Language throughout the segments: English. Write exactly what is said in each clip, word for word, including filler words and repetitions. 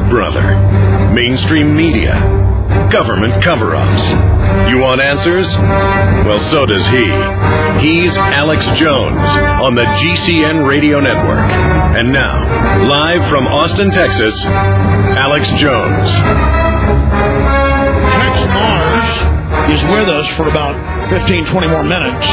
brother. Mainstream media. Government cover-ups. You want answers? Well, so does he. He's Alex Jones on the G C N Radio Network. And now, live from Austin, Texas, Alex Jones. Tex Mars is with us for about fifteen, twenty more minutes.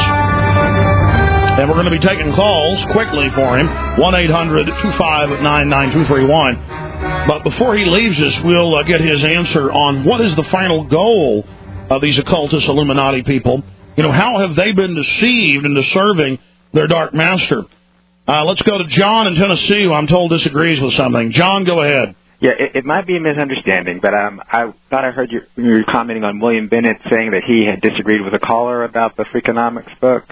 And we're going to be taking calls quickly for him. one eight hundred two five nine nine two three one. But before he leaves us, we'll uh, get his answer on what is the final goal of these occultist Illuminati people. You know, how have they been deceived into serving their dark master? Uh, let's go to John in Tennessee, who I'm told disagrees with something. John, go ahead. Yeah, it, it might be a misunderstanding, but um, I thought I heard you, you were commenting on William Bennett saying that he had disagreed with a caller about the Freakonomics book.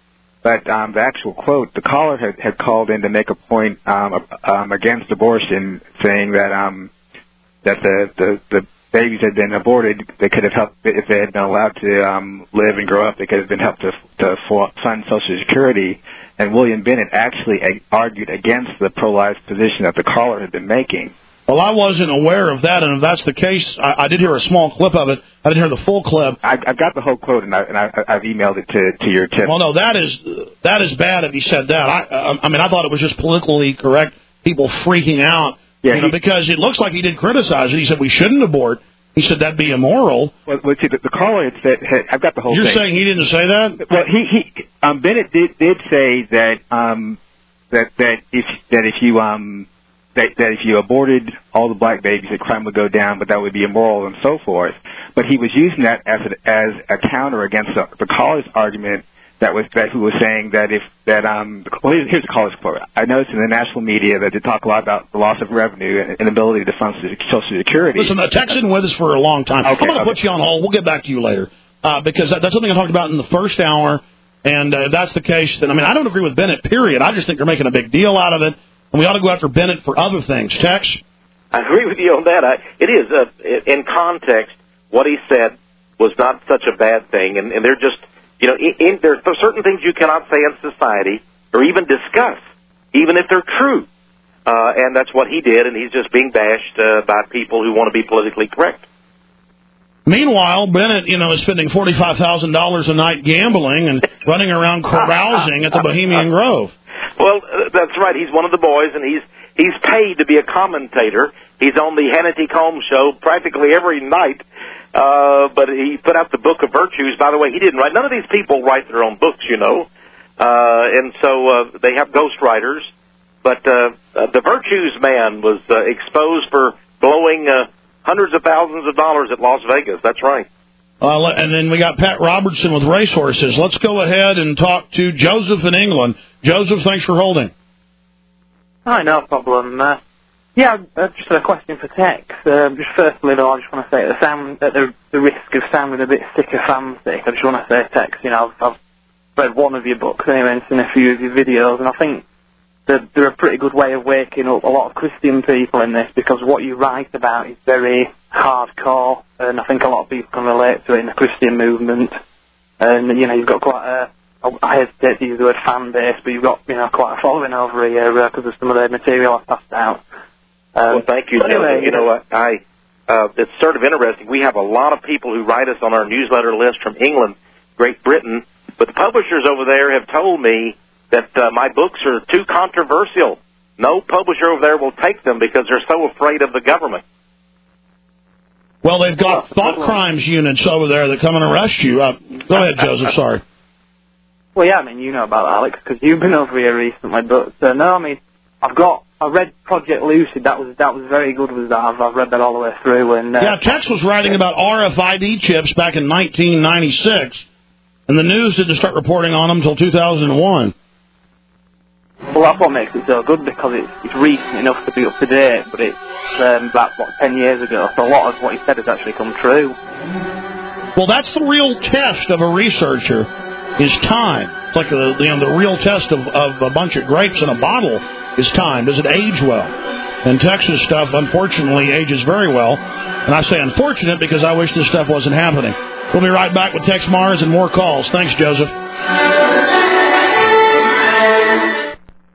But um, the actual quote, the caller had, had called in to make a point um, um, against abortion, saying that um, that the, the, the babies had been aborted. They could have helped if they had been allowed to um, live and grow up. They could have been helped to, to fund Social Security. And William Bennett actually argued against the pro-life position that the caller had been making. Well, I wasn't aware of that, and if that's the case, I, I did hear a small clip of it. I didn't hear the full clip. I, I've got the whole quote, and, I, and I, I've emailed it to, to your tip. Well, no, that is that is bad if he said that. I, I mean, I thought it was just politically correct, people freaking out, yeah, you know, he, because it looks like he did criticize it. He said we shouldn't abort. He said that'd be immoral. Well, well see, the, the caller had said, had, I've got the whole You're thing. You're saying he didn't say that? Well, he, he um, Bennett did, did say that um, that that if that if you um. That, that if you aborted all the black babies, that crime would go down, but that would be immoral and so forth. But he was using that as a, as a counter against the, the caller's argument that was that who was saying that if that um well here's, here's the caller's quote. I noticed in the national media that they talk a lot about the loss of revenue and inability to fund Social Security. Listen, uh, Tex been with us for a long time. Okay, I'm going to okay. put you on hold. We'll get back to you later uh, because that, that's something I talked about in the first hour. And uh, if that's the case, then I mean I don't agree with Bennett. Period. I just think they're making a big deal out of it. And we ought to go after Bennett for other things. Tex? I agree with you on that. I, it is, uh, in context, what he said was not such a bad thing. And, and they're just, you know, in, in, there are certain things you cannot say in society or even discuss, even if they're true. Uh, and that's what he did, and he's just being bashed uh, by people who want to be politically correct. Meanwhile, Bennett, you know, is spending forty-five thousand dollars a night gambling and running around carousing at the Bohemian Grove. Well, uh, that's right. He's one of the boys, and he's he's paid to be a commentator. He's on the Hannity Combs show practically every night. Uh, but he put out the Book of Virtues. By the way, he didn't write. None of these people write their own books, you know. Uh, and so uh, they have ghostwriters. But uh, uh, the Virtues man was uh, exposed for blowing uh, hundreds of thousands of dollars at Las Vegas. That's right. Uh, and then we got Pat Robertson with racehorses. Let's go ahead and talk to Joseph in England. Joseph, thanks for holding. Hi, no problem. Uh, yeah, uh, just a question for Tex. Uh, just firstly, though, I just want to say, at the, sound, at the, the risk of sounding a bit sick of fancy, I just want to say, Tex, you know, I've, I've read one of your books anyway and seen a few of your videos, and I think that they're a pretty good way of waking up a lot of Christian people in this, because what you write about is very hardcore, and I think a lot of people can relate to it in the Christian movement. And, you know, you've got quite a, I hesitate to use the word fan base, but you've got, you know, quite a following over here because uh, of some of the material I've passed out. Um, well, thank you, anyway, You know what, I, uh, it's sort of interesting. We have a lot of people who write us on our newsletter list from England, Great Britain, but the publishers over there have told me that uh, my books are too controversial. No publisher over there will take them because they're so afraid of the government. Well, they've got thought crimes units over there that come and arrest you. Uh, go ahead, Joseph, sorry. Well, yeah, I mean, you know about that, Alex, because you've been over here recently. But, uh, no, I mean, I've got, I read Project Lucid. That was that was very good, was that? I've, I've read that all the way through. And uh, yeah, Tex was writing about R F I D chips back in nineteen ninety-six, and the news didn't start reporting on them until two thousand one. Well, that's what makes it so good, because it's, it's recent enough to be up to date, but it's um, about, what, ten years ago, so a lot of what he said has actually come true. Well, that's the real test of a researcher, is time. It's like the, the, you know, the real test of, of a bunch of grapes in a bottle is time. Does it age well? And Texas stuff, unfortunately, ages very well. And I say unfortunate because I wish this stuff wasn't happening. We'll be right back with Tex Mars and more calls. Thanks, Joseph. Hey,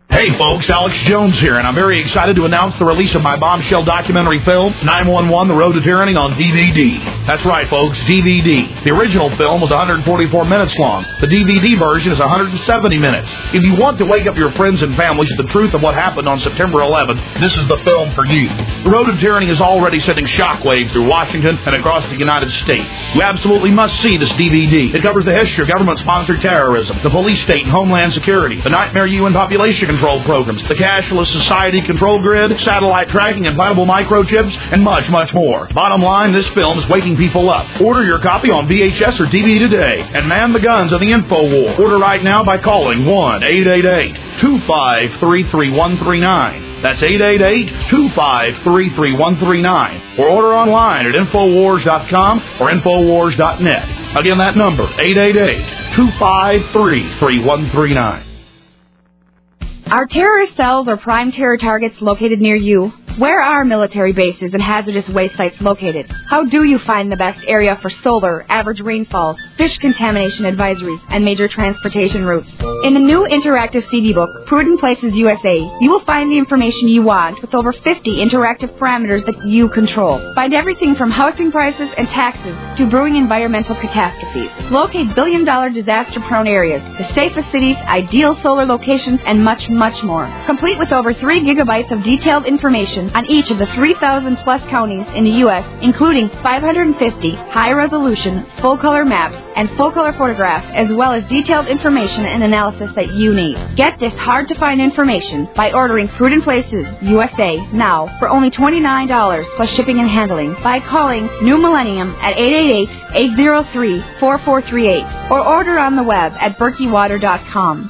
folks, Alex Jones here, and I'm very excited to announce the release of my bombshell documentary film, nine one one, The Road to Tyranny, on D V D. That's right, folks, D V D. The original film was one hundred forty-four minutes long. The D V D version is one hundred seventy minutes. If you want to wake up your friends and families to the truth of what happened on September eleventh, this is the film for you. The Road to Tyranny is already sending shockwaves through Washington and across the United States. You absolutely must see this D V D. It covers the history of government-sponsored terrorism, the police state and homeland security, the nightmare U N population control programs, the cashless society control grid, satellite tracking, implantable microchips, and much, much more. Bottom line, this film is waking people up. Order your copy on V H S or D V D today and man the guns of the info war. Order right now by calling one eight eight eight, two five three, three one three nine. That's eight eight eight, two five three, three one three nine. Or order online at infowars dot com or infowars dot net. Again, that number, eight eight eight, two five three, three one three nine. Are terrorist cells or prime terror targets located near you? Where are military bases and hazardous waste sites located? How do you find the best area for solar, average rainfall, fish contamination advisories, and major transportation routes? In the new interactive C D book, Prudent Places U S A, you will find the information you want with over fifty interactive parameters that you control. Find everything from housing prices and taxes to brewing environmental catastrophes. Locate billion-dollar disaster-prone areas, the safest cities, ideal solar locations, and much, much more. Complete with over three gigabytes of detailed information on each of the three thousand plus counties in the U S, including five hundred fifty high-resolution, full-color maps and full-color photographs, as well as detailed information and analysis that you need. Get this hard-to-find information by ordering Prudent Places U S A now for only twenty-nine dollars plus shipping and handling by calling New Millennium at eight eight eight, eight zero three, four four three eight or order on the web at berkey water dot com.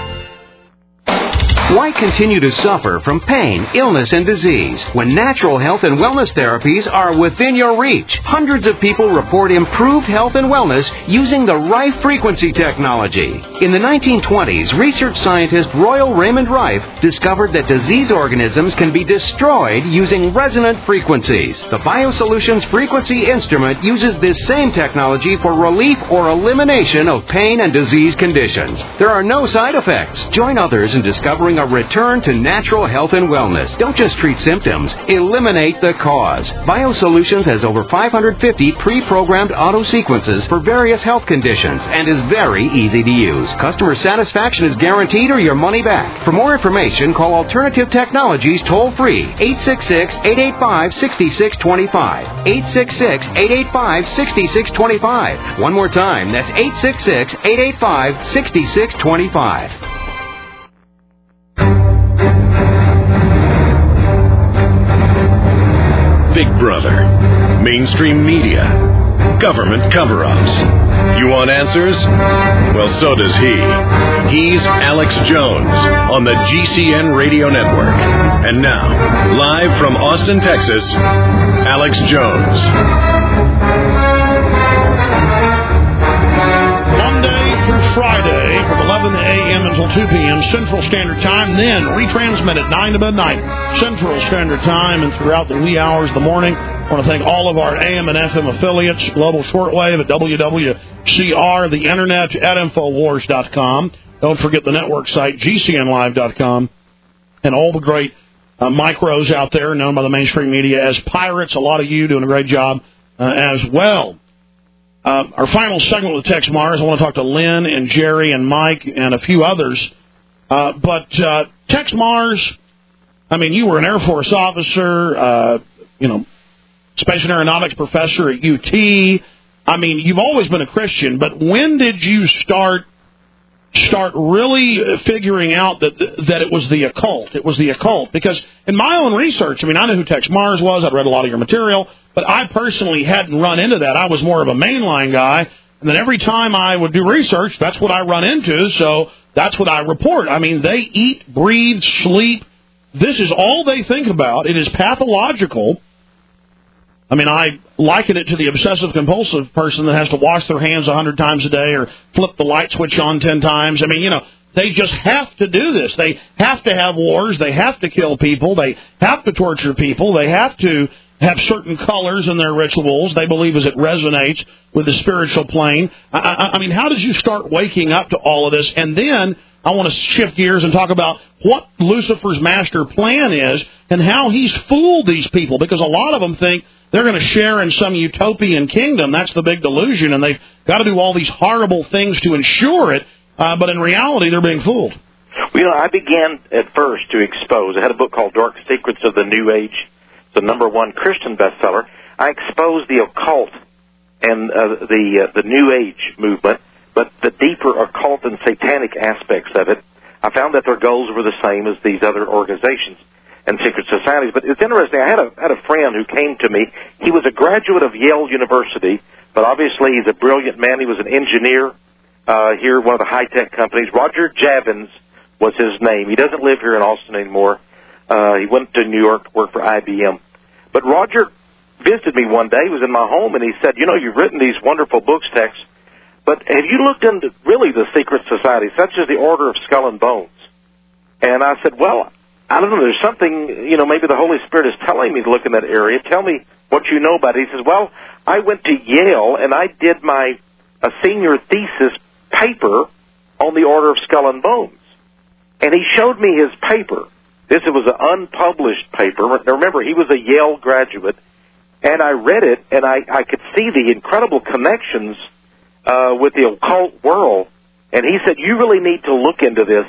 Why continue to suffer from pain, illness, and disease when natural health and wellness therapies are within your reach? Hundreds of people report improved health and wellness using the Rife frequency technology. In the nineteen twenties, research scientist Royal Raymond Rife discovered that disease organisms can be destroyed using resonant frequencies. The BioSolutions frequency instrument uses this same technology for relief or elimination of pain and disease conditions. There are no side effects. Join others in discovering a return to natural health and wellness. Don't just treat symptoms. Eliminate the cause. BioSolutions has over five hundred fifty pre-programmed auto sequences for various health conditions and is very easy to use. Customer satisfaction is guaranteed or your money back. For more information, call Alternative Technologies toll-free, eight six six, eight eight five, six six two five, eight six six, eight eight five, six six two five. One more time, that's eight six six, eight eight five, six six two five. Big Brother, mainstream media, government cover-ups. You want answers? Well, so does he. He's Alex Jones on the G C N Radio Network. And now, live from Austin, Texas, Alex Jones. Monday through Friday from eleven a.m. until two p.m. Central Standard Time, then retransmit at nine to midnight Central Standard Time and throughout the wee hours of the morning. I want to thank all of our A M and F M affiliates, Global Shortwave at W W C R, the Internet at infowars dot com. Don't forget the network site, G C N live dot com, and all the great uh, micros out there known by the mainstream media as pirates. A lot of you doing a great job uh, as well. Uh, our final segment with Tex Mars, I want to talk to Lynn and Jerry and Mike and a few others. Uh, but uh, Tex Mars, I mean, you were an Air Force officer, uh, you know, space and aeronautics professor at U T. I mean, you've always been a Christian, but when did you start start really figuring out that that it was the occult? It was the occult. Because in my own research, I mean, I know who Tex Mars was. I'd read a lot of your material. But I personally hadn't run into that. I was more of a mainline guy. And then every time I would do research, that's what I run into. So that's what I report. I mean, they eat, breathe, sleep. This is all they think about. It is pathological. I mean, I liken it to the obsessive-compulsive person that has to wash their hands a hundred times a day or flip the light switch on ten times. I mean, you know, they just have to do this. They have to have wars. They have to kill people. They have to torture people. They have to have certain colors in their rituals. They believe as it resonates with the spiritual plane. I, I, I mean, how did you start waking up to all of this? And then I want to shift gears and talk about what Lucifer's master plan is and how he's fooled these people, because a lot of them think they're going to share in some utopian kingdom. That's the big delusion, and they've got to do all these horrible things to ensure it, uh, but in reality, they're being fooled. Well, you know, I began at first to expose. I had a book called Dark Secrets of the New Age. It's the number one Christian bestseller. I exposed the occult and uh, the uh, the New Age movement, but the deeper occult and satanic aspects of it. I found that their goals were the same as these other organizations and secret societies. But it's interesting. I had a had a friend who came to me. He was a graduate of Yale University, but obviously he's a brilliant man. He was an engineer uh, here at one of the high-tech companies. Roger Javins was his name. He doesn't live here in Austin anymore. Uh, he went to New York to work for I B M. But Roger visited me one day. He was in my home, and he said, you know, you've written these wonderful books, Tex, but have you looked into really the secret societies, such as the Order of Skull and Bones? And I said, well, I don't know. There's something, you know, maybe the Holy Spirit is telling me to look in that area. Tell me what you know about it. He says, well, I went to Yale, and I did my a senior thesis paper on the Order of Skull and Bones. And he showed me his paper. This was an unpublished paper. Now, remember, he was a Yale graduate. And I read it, and I, I could see the incredible connections uh, with the occult world. And he said, you really need to look into this.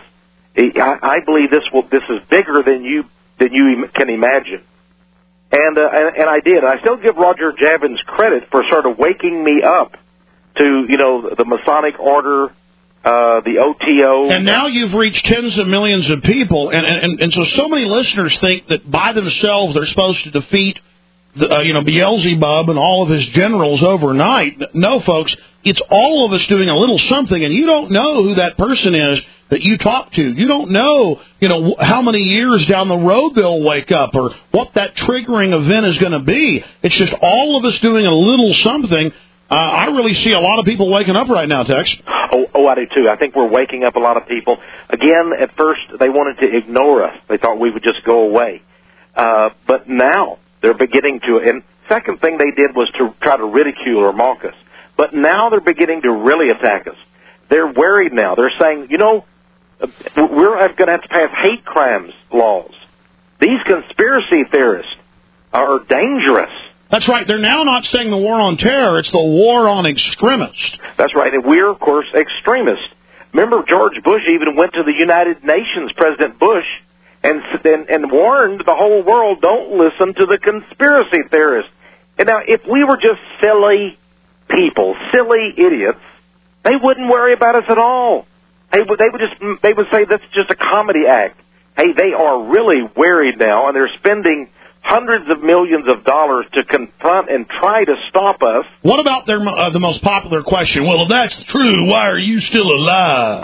I, I believe this will this is bigger than you than you can imagine. And, uh, and and I did. I still give Roger Javins credit for sort of waking me up to, you know, the Masonic Order, uh, the O T O. And now you've reached tens of millions of people, and, and, and so so many listeners think that by themselves they're supposed to defeat The, uh, you know, Beelzebub and all of his generals overnight. No, folks, it's all of us doing a little something, and you don't know who that person is that you talk to. You don't know, you know, how many years down the road they'll wake up or what that triggering event is going to be. It's just all of us doing a little something. Uh, I really see a lot of people waking up right now, Tex. Oh, oh, I do too. I think we're waking up a lot of people. Again, at first they wanted to ignore us. They thought we would just go away. Uh, but now they're beginning to, and second thing they did was to try to ridicule or mock us. But now they're beginning to really attack us. They're worried now. They're saying, you know, we're going to have to pass hate crimes laws. These conspiracy theorists are dangerous. That's right. They're now not saying the war on terror. It's the war on extremists. That's right. And we're, of course, extremists. Remember, George Bush even went to the United Nations, President Bush, And, and and warned the whole world, don't listen to the conspiracy theorists. And now, if we were just silly people, silly idiots, they wouldn't worry about us at all. They would, they would just they would say that's just a comedy act. Hey, they are really worried now, and they're spending hundreds of millions of dollars to confront and try to stop us. What about their uh, the most popular question? Well, if that's true, why are you still alive?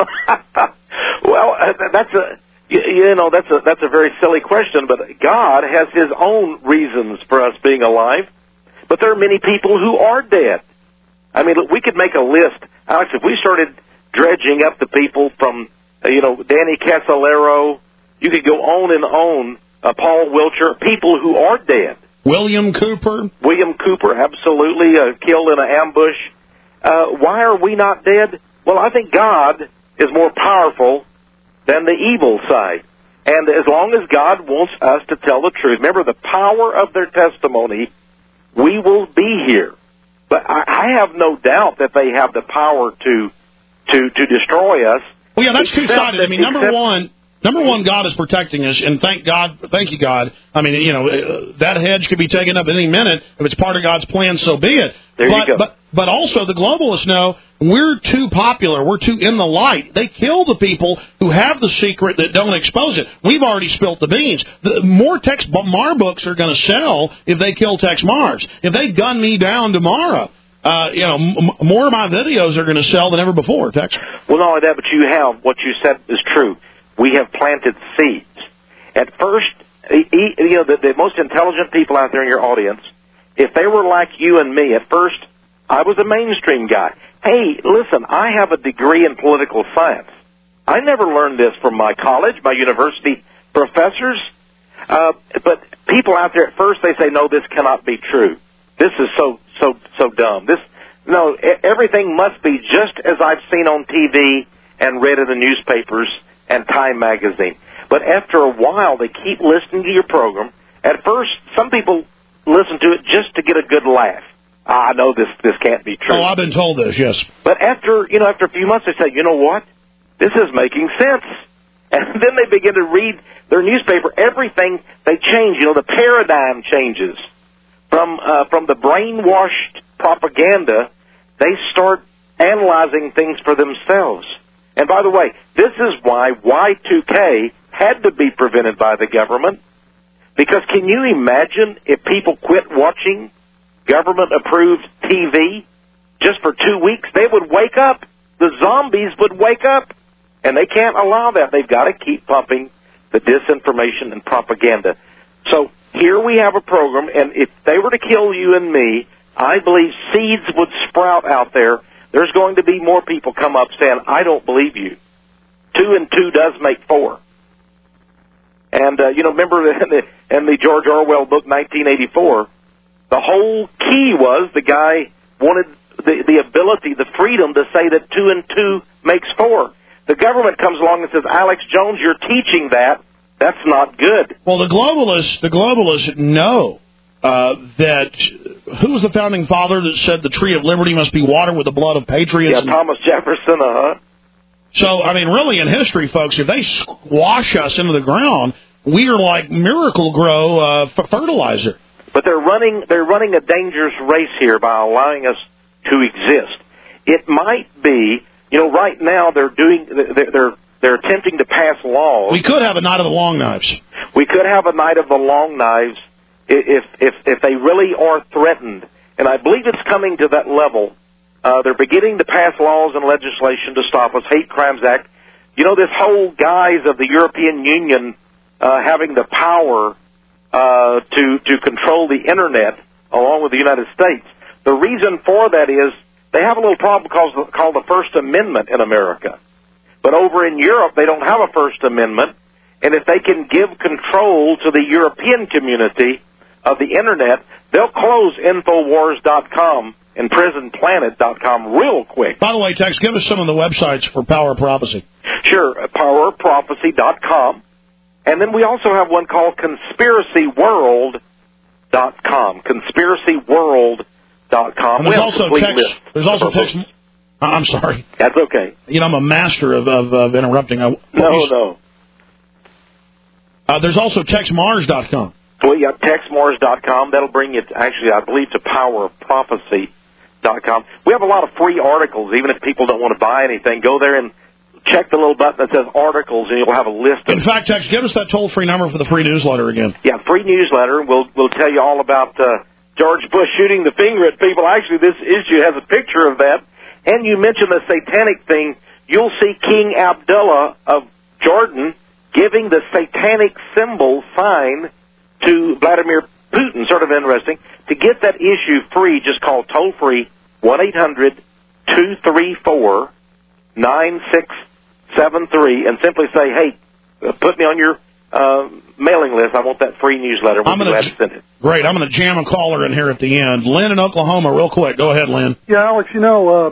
Well, uh, that's a... You know, that's a that's a very silly question, but God has His own reasons for us being alive. But there are many people who are dead. I mean, look, we could make a list. Alex, if we started dredging up the people from, uh, you know, Danny Casolaro, you could go on and on, uh, Paul Wiltshire, people who are dead. William Cooper. William Cooper, absolutely, uh, killed in an ambush. Uh, why are we not dead? Well, I think God is more powerful than the evil side. And as long as God wants us to tell the truth, remember the power of their testimony, we will be here. But I, I have no doubt that they have the power to to to destroy us. Well, yeah, that's two-sided. I mean, number except, one, number one, God is protecting us, and thank God, thank you, God. I mean, you know, uh, that hedge could be taken up at any minute. If it's part of God's plan, so be it. There but, you go. But, but also, the globalists know we're too popular. We're too in the light. They kill the people who have the secret that don't expose it. We've already spilt the beans. The more Tex Mar books are going to sell if they kill Tex Mars. If they gun me down tomorrow, uh, you know, m- more of my videos are going to sell than ever before, Tex. Well, not only that, but you have, what you said is true. We have planted seeds. At first, you know, the, the most intelligent people out there in your audience, if they were like you and me, at first, I was a mainstream guy. Hey, listen, I have a degree in political science. I never learned this from my college, my university professors. Uh, but people out there, at first, they say, no, this cannot be true. This is so, so, so dumb. This, no, everything must be just as I've seen on T V and read in the newspapers and Time magazine. But after a while, they keep listening to your program. At first, some people listen to it just to get a good laugh. I know this this can't be true. Oh, I've been told this, yes. But after, you know, after a few months, they say, you know what? This is making sense. And then they begin to read their newspaper. Everything, they change. You know, the paradigm changes. From uh, from the brainwashed propaganda, they start analyzing things for themselves. And by the way, this is why Y two K had to be prevented by the government. Because can you imagine if people quit watching government-approved T V just for two weeks? They would wake up. The zombies would wake up. And they can't allow that. They've got to keep pumping the disinformation and propaganda. So here we have a program, and if they were to kill you and me, I believe seeds would sprout out there. There's going to be more people come up saying, I don't believe you. Two and two does make four. And, uh, you know, remember in the, in the George Orwell book, nineteen eighty-four, the whole key was the guy wanted the, the ability, the freedom to say that two and two makes four. The government comes along and says, Alex Jones, you're teaching that. That's not good. Well, the globalists, the globalists know uh, that, who was the founding father that said the tree of liberty must be watered with the blood of patriots? Yeah, Thomas Jefferson, uh-huh. So, I mean, really, in history, folks, if they squash us into the ground, we are like Miracle Grow uh, f- fertilizer. But they're running, they're running a dangerous race here by allowing us to exist. It might be, you know, right now they're doing, they're, they're They're attempting to pass laws. We could have a night of the long knives. We could have a night of the long knives if if if they really are threatened. And I believe it's coming to that level. Uh, they're beginning to pass laws and legislation to stop us. Hate Crimes Act. You know, this whole guise of the European Union uh, having the power uh, to to control the Internet along with the United States. The reason for that is they have a little problem called, called the First Amendment in America. But over in Europe, they don't have a First Amendment, and if they can give control to the European community of the Internet, they'll close Infowars dot com and Prison Planet dot com real quick. By the way, Tex, give us some of the websites for Power of Prophecy. Sure, Power of Prophecy dot com. And then we also have one called Conspiracy World dot com. Conspiracy World dot com. And there's also text. There's also text. I'm sorry. That's okay. You know, I'm a master of, of, of interrupting. I, no, no. Uh, there's also Tex Mars dot com. Well, you got Tex Mars dot com. That'll bring you, to, actually, I believe, to Power of Prophecy dot com. We have a lot of free articles. Even if people don't want to buy anything, go there and check the little button that says articles, and you'll have a list of... In fact, Tex, give us that toll-free number for the free newsletter again. Yeah, free newsletter. We'll, we'll tell you all about uh, George Bush shooting the finger at people. Actually, this issue has a picture of that. And you mentioned the satanic thing. You'll see King Abdullah of Jordan giving the satanic symbol sign to Vladimir Putin. Sort of interesting. To get that issue free, just call toll-free one eight hundred two three four nine six seven three and simply say, hey, put me on your uh, mailing list. I want that free newsletter. We'll I'm gonna be glad to send it. Great. I'm going to jam a caller in here at the end. Lynn in Oklahoma, real quick. Go ahead, Lynn. Yeah, Alex, you know, uh,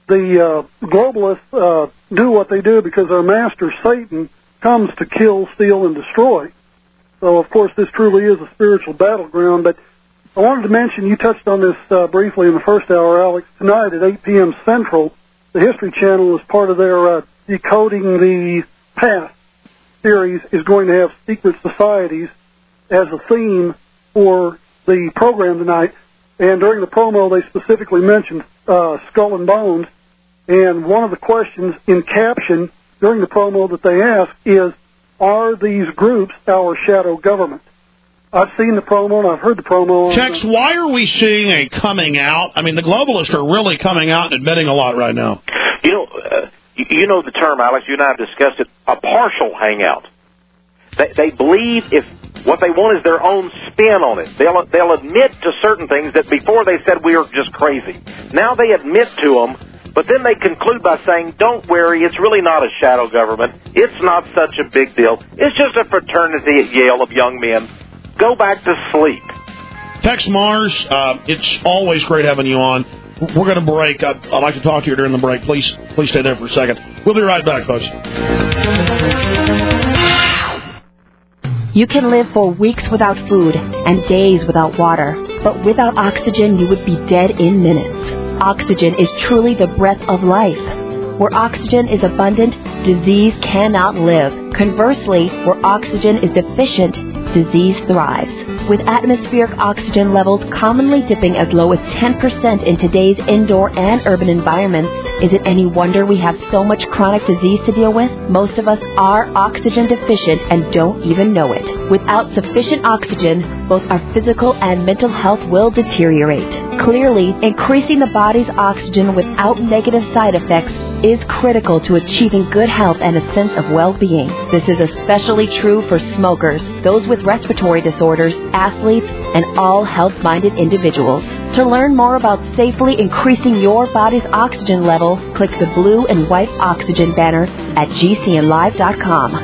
the uh, globalists uh, do what they do because their master, Satan, comes to kill, steal, and destroy. So, of course, this truly is a spiritual battleground. But I wanted to mention, you touched on this uh, briefly in the first hour, Alex. Tonight at eight p.m. Central, the History Channel, as part of their uh, Decoding the Past series, is going to have secret societies as a theme for the program tonight. And during the promo, they specifically mentioned uh, Skull and Bones. And one of the questions in caption during the promo that they ask is, are these groups our shadow government? I've seen the promo and I've heard the promo. Tex, why are we seeing a coming out? I mean, the globalists are really coming out and admitting a lot right now. You know, uh, you know the term, Alex, you and I have discussed it, a partial hangout. They, they believe if what they want is their own spin on it. They'll, they'll admit to certain things that before they said we are just crazy. Now they admit to them. But then they conclude by saying, don't worry, it's really not a shadow government. It's not such a big deal. It's just a fraternity at Yale of young men. Go back to sleep. Tex Mars, uh, it's always great having you on. We're going to break. I'd, I'd like to talk to you during the break. Please, please stay there for a second. We'll be right back, folks. You can live for weeks without food and days without water, but without oxygen, you would be dead in minutes. Oxygen is truly the breath of life. Where oxygen is abundant, disease cannot live. Conversely, where oxygen is deficient, disease thrives. With atmospheric oxygen levels commonly dipping as low as ten percent in today's indoor and urban environments, is it any wonder we have so much chronic disease to deal with? Most of us are oxygen deficient and don't even know it. Without sufficient oxygen, both our physical and mental health will deteriorate. Clearly, increasing the body's oxygen without negative side effects is critical to achieving good health and a sense of well-being. This is especially true for smokers, those with respiratory disorders, athletes, and all health-minded individuals. To learn more about safely increasing your body's oxygen level, click the blue and white oxygen banner at G C N live dot com.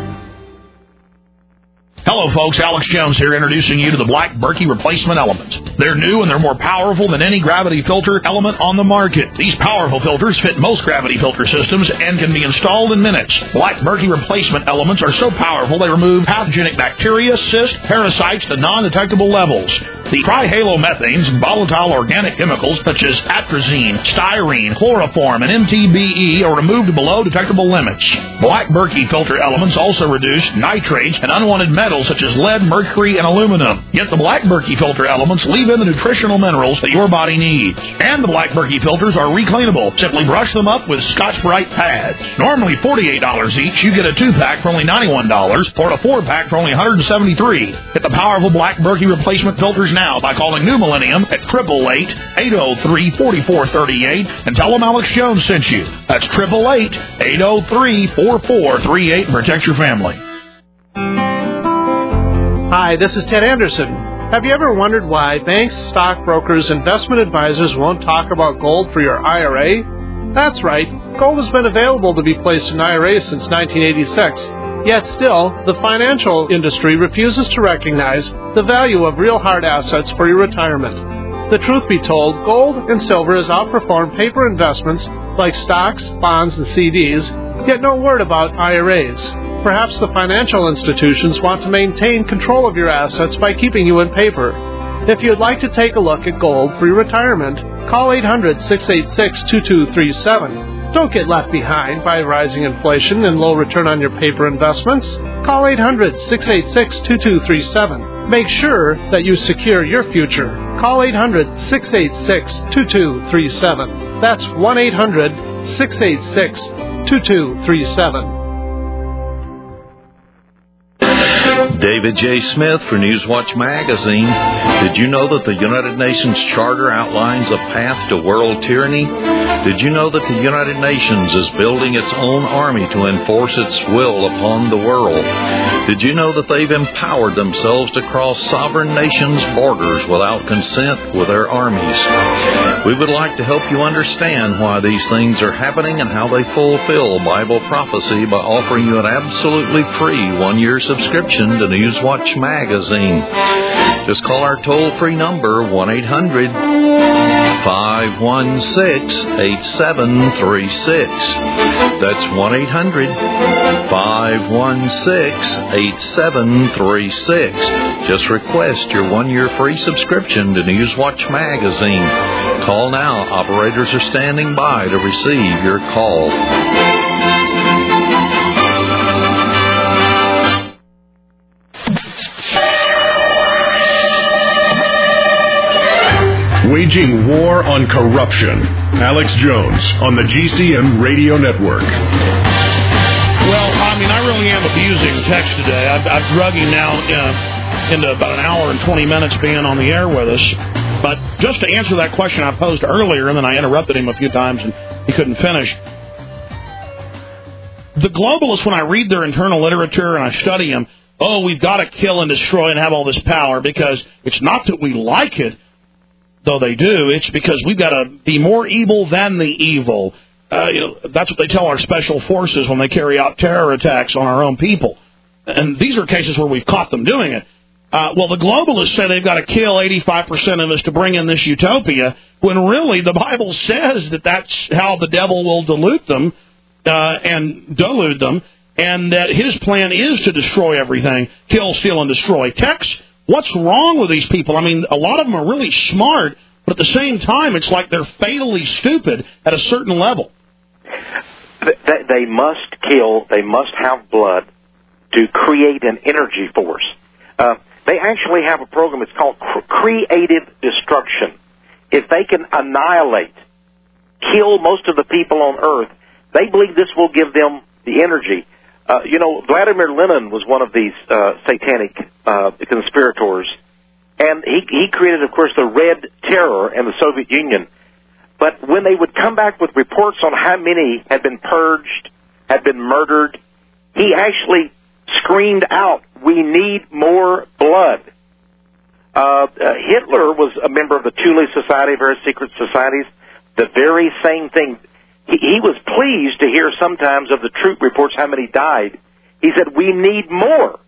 Hello, folks. Alex Jones here, introducing you to the Black Berkey replacement elements. They're new and they're more powerful than any gravity filter element on the market. These powerful filters fit most gravity filter systems and can be installed in minutes. Black Berkey replacement elements are so powerful they remove pathogenic bacteria, cysts, parasites to non-detectable levels. The trihalomethanes and volatile organic chemicals such as atrazine, styrene, chloroform, and M T B E are removed to below detectable limits. Black Berkey filter elements also reduce nitrates and unwanted metals such as lead, mercury, and aluminum. Yet the Black Berkey filter elements leave in the nutritional minerals that your body needs. And the Black Berkey filters are recleanable. Simply brush them up with Scotch-Brite pads. Normally forty-eight dollars each, you get a two-pack for only ninety-one dollars or a four-pack for only one hundred seventy-three dollars. Get the powerful Black Berkey replacement filters now by calling New Millennium at eight eight eight, eight oh three, four four three eight and tell them Alex Jones sent you. That's eight eight eight, eight oh three, four four three eight and protect your family. Hi, this is Ted Anderson. Have you ever wondered why banks, stockbrokers, investment advisors won't talk about gold for your I R A? That's right. Gold has been available to be placed in I R As since nineteen eighty-six. Yet still, the financial industry refuses to recognize the value of real hard assets for your retirement. The truth be told, gold and silver has outperformed paper investments like stocks, bonds, and C Ds, yet no word about I R As. Perhaps the financial institutions want to maintain control of your assets by keeping you in paper. If you'd like to take a look at gold for your retirement, call eight hundred, six eight six, two two three seven. Don't get left behind by rising inflation and low return on your paper investments. Call eight hundred, six eight six, two two three seven. Make sure that you secure your future. Call eight hundred, six eight six, two two three seven. That's one eight hundred, six eight six, two two three seven. David J. Smith for Newswatch Magazine. Did you know that the United Nations Charter outlines a path to world tyranny? Did you know that the United Nations is building its own army to enforce its will upon the world? Did you know that they've empowered themselves to cross sovereign nations' borders without consent with their armies? We would like to help you understand why these things are happening and how they fulfill Bible prophecy by offering you an absolutely free one-year subscription to Newswatch Magazine. Just call our toll-free number, one eight hundred, five one six, eight seven three six. That's one eight hundred, five one six, eight seven three six. Just request your one-year free subscription to Newswatch Magazine. Call now. Operators are standing by to receive your call. Waging war on corruption. Alex Jones on the G C N Radio Network. Well, I mean, I really am abusing text today. I've, I've drug him now uh, into about an hour and twenty minutes being on the air with us. But just to answer that question I posed earlier, and then I interrupted him a few times and he couldn't finish. The globalists, when I read their internal literature and I study them, oh, we've got to kill and destroy and have all this power because it's not that we like it, though they do. It's because we've got to be more evil than the evil. Uh, you know, that's what they tell our special forces when they carry out terror attacks on our own people. And these are cases where we've caught them doing it. Uh, Uh, well, the globalists say they've got to kill eighty-five percent of us to bring in this utopia, when really the Bible says that that's how the devil will dilute them uh, and delude them, and that his plan is to destroy everything, kill, steal, and destroy. Tex, what's wrong with these people? I mean, a lot of them are really smart, but at the same time, it's like they're fatally stupid at a certain level. They, they must kill, they must have blood to create an energy force. Uh, they actually have a program, it's called cr- creative destruction. If they can annihilate, kill most of the people on Earth, they believe this will give them the energy. Uh, you know, Vladimir Lenin was one of these uh, satanic uh, conspirators, and he, he created, of course, the Red Terror in the Soviet Union. But when they would come back with reports on how many had been purged, had been murdered, he actually screamed out, "We need more blood." Uh, uh, Hitler was a member of the Thule Society, very secret societies, the very same thing. He, he was pleased to hear sometimes of the troop reports how many died. He said, "We need more."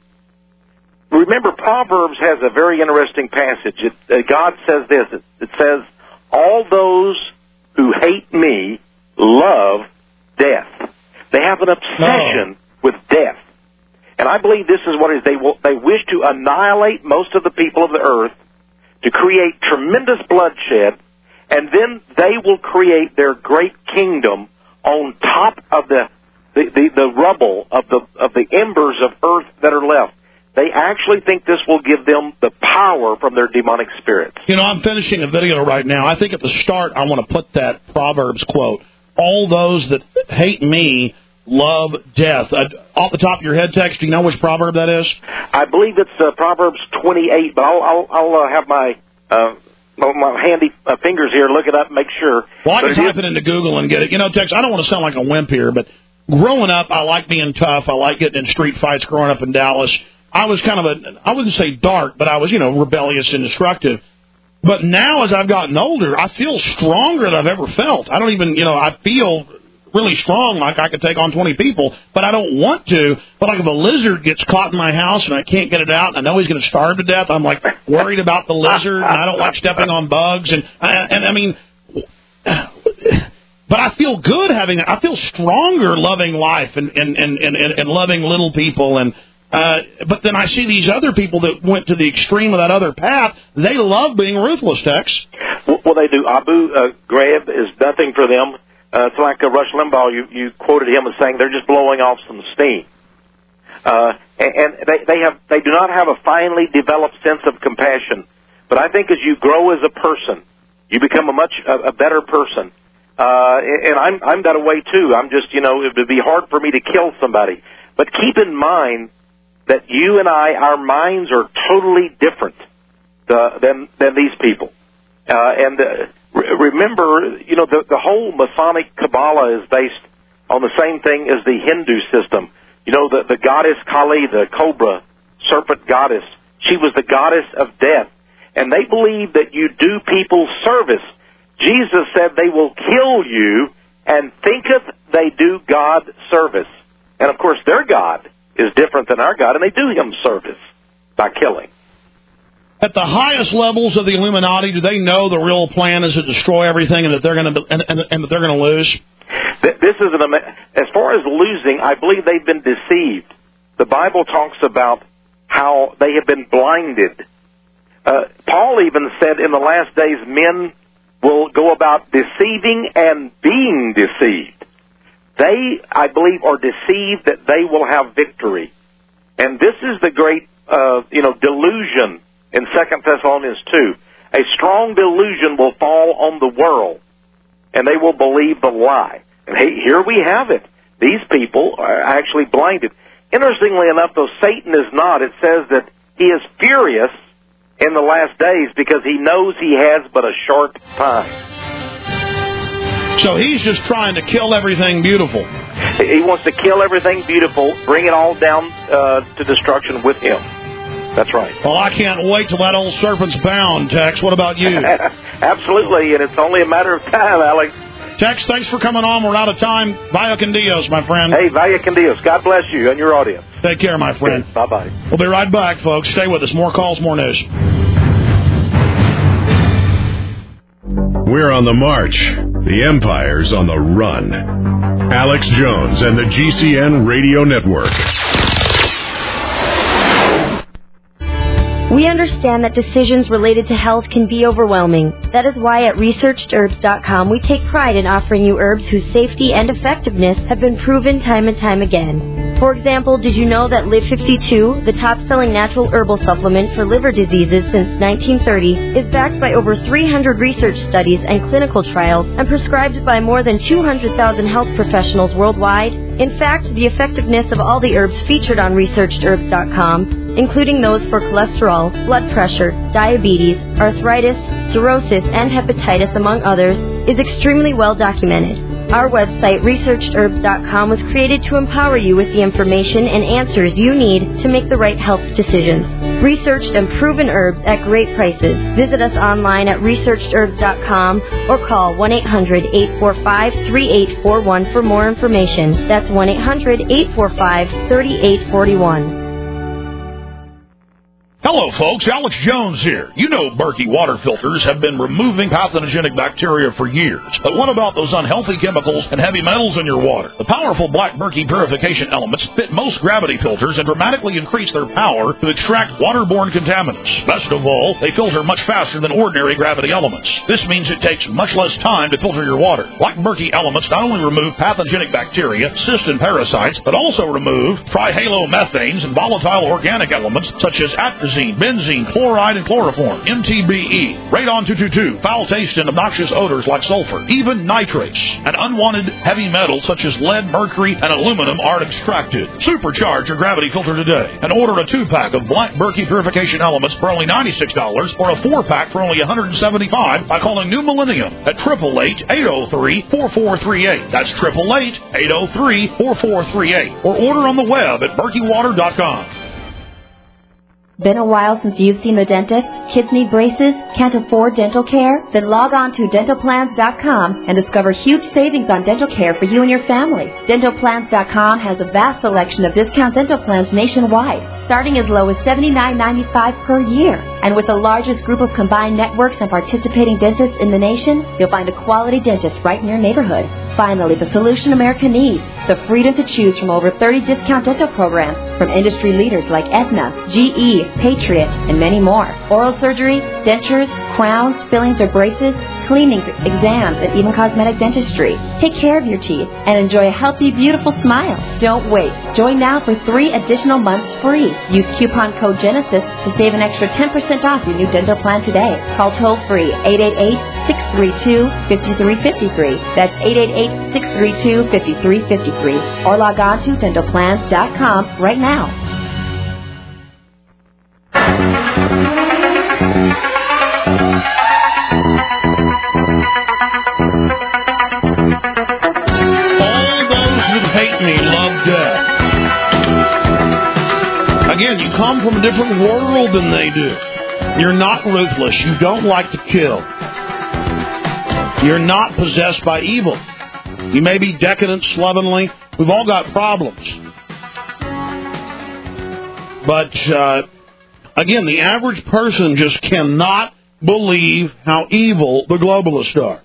Remember, Proverbs has a very interesting passage. It, uh, God says this, it, it says, "All those who hate me love death." They have an obsession oh. with death. And I believe this is what it is. They, will, they wish to annihilate most of the people of the earth, to create tremendous bloodshed, and then they will create their great kingdom on top of the, the, the, the rubble of the, of the embers of earth that are left. They actually think this will give them the power from their demonic spirits. You know, I'm finishing a video right now. I think at the start I want to put that Proverbs quote, "All those that hate me love death." Uh, off the top of your head, Tex, do you know which proverb that is? I believe it's uh, Proverbs twenty-eight, but I'll, I'll, I'll uh, have my uh, my handy uh, fingers here, look it up, and make sure. Well, I can but type it, it into Google and get it. You know, Tex, I don't want to sound like a wimp here, but growing up, I like being tough. I like getting in street fights growing up in Dallas. I was kind of a, I wouldn't say dark, but I was, you know, rebellious and destructive. But now, as I've gotten older, I feel stronger than I've ever felt. I don't even, you know, I feel really strong, like I could take on twenty people, but I don't want to. But like if a lizard gets caught in my house and I can't get it out, and I know he's going to starve to death, I'm like worried about the lizard, and I don't like stepping on bugs. And, and I mean, but I feel good having, I feel stronger loving life and, and, and, and, and loving little people. And Uh, but then I see these other people that went to the extreme of that other path. They love being ruthless, Tex. Well, they do. Abu uh, Ghraib is nothing for them. Uh, it's like uh, Rush Limbaugh. You, you quoted him as saying they're just blowing off some steam. Uh, and and they, they have they do not have a finely developed sense of compassion. But I think as you grow as a person, you become a much a, a better person. Uh, and I'm I'm that way too. I'm just you know it would be hard for me to kill somebody. But keep in mind that you and I, our minds are totally different uh, than than these people. Uh, and uh, re- remember, you know, the, the whole Masonic Kabbalah is based on the same thing as the Hindu system. You know, the, the goddess Kali, the cobra, serpent goddess, she was the goddess of death. And they believe that you do people service. Jesus said they will kill you and thinketh they do God service. And, of course, their God is different than our God, and they do him service by killing. At the highest levels of the Illuminati, do they know the real plan is to destroy everything, and that they're going to and, and, and that they're going to lose? This is an as far as losing. I believe they've been deceived. The Bible talks about how they have been blinded. Uh, Paul even said, in the last days, men will go about deceiving and being deceived. They, I believe, are deceived that they will have victory. And this is the great, uh, you know, delusion in Second Thessalonians two. A strong delusion will fall on the world, and they will believe the lie. And hey, here we have it. These people are actually blinded. Interestingly enough, though, Satan is not. It says that he is furious in the last days because he knows he has but a short time. So he's just trying to kill everything beautiful. He wants to kill everything beautiful, bring it all down uh, to destruction with him. That's right. Well, I can't wait till that old serpent's bound, Tex. What about you? Absolutely, and it's only a matter of time, Alex. Tex, thanks for coming on. We're out of time. Vaya con Dios, my friend. Hey, vaya con Dios. God bless you and your audience. Take care, my friend. Okay, bye-bye. We'll be right back, folks. Stay with us. More calls, more news. We're on the march. The Empire's on the run. Alex Jones and the G C N Radio Network. We understand that decisions related to health can be overwhelming. That is why at researched herbs dot com we take pride in offering you herbs whose safety and effectiveness have been proven time and time again. For example, did you know that Live fifty-two, the top-selling natural herbal supplement for liver diseases since nineteen thirty, is backed by over three hundred research studies and clinical trials and prescribed by more than two hundred thousand health professionals worldwide? In fact, the effectiveness of all the herbs featured on researched herbs dot com, including those for cholesterol, blood pressure, diabetes, arthritis, cirrhosis, and hepatitis, among others, is extremely well documented. Our website, researched herbs dot com, was created to empower you with the information and answers you need to make the right health decisions. Researched and proven herbs at great prices. Visit us online at researched herbs dot com or call one eight hundred, eight four five, three eight four one for more information. That's one eight hundred, eight four five, three eight four one. Hello, folks. Alex Jones here. You know Berkey water filters have been removing pathogenic bacteria for years. But what about those unhealthy chemicals and heavy metals in your water? The powerful Black Berkey purification elements fit most gravity filters and dramatically increase their power to extract waterborne contaminants. Best of all, they filter much faster than ordinary gravity elements. This means it takes much less time to filter your water. Black Berkey elements not only remove pathogenic bacteria, cysts, and parasites, but also remove trihalomethanes and volatile organic elements such as atrazine, benzene, chloride, and chloroform, M T B E, radon two twenty-two, foul taste and obnoxious odors like sulfur, even nitrates, and unwanted heavy metals such as lead, mercury, and aluminum are extracted. Supercharge your gravity filter today and order a two-pack of Black Berkey purification elements for only ninety-six dollars or a four-pack for only one hundred seventy-five dollars by calling New Millennium at eight eight eight, eight oh three, four four three eight. That's eight eight eight, eight oh three, four four three eight. Or order on the web at berkey water dot com. Been a while since you've seen the dentist? Kids need braces? Can't afford dental care? Then log on to dental plans dot com and discover huge savings on dental care for you and your family. dental plans dot com has a vast selection of discount dental plans nationwide, starting as low as seventy-nine ninety-five per year. And with the largest group of combined networks and participating dentists in the nation, you'll find a quality dentist right in your neighborhood. Finally, the solution America needs, the freedom to choose from over thirty discount dental programs from industry leaders like Aetna, G E, Patriot, and many more. Oral surgery, dentures, crowns, fillings or braces, cleaning, exams, and even cosmetic dentistry. Take care of your teeth and enjoy a healthy, beautiful smile. Don't wait. Join now for three additional months free. Use coupon code Genesis to save an extra ten percent off your new dental plan today. Call toll-free eight eight eight, six three two, five three five three. That's eight eight eight, six three two, five three five three. Or log on to dental plans dot com right now. Hate me, love death. Again, you come from a different world than they do. You're not ruthless. You don't like to kill. You're not possessed by evil. You may be decadent, slovenly. We've all got problems. But, uh, again, the average person just cannot believe how evil the globalists are.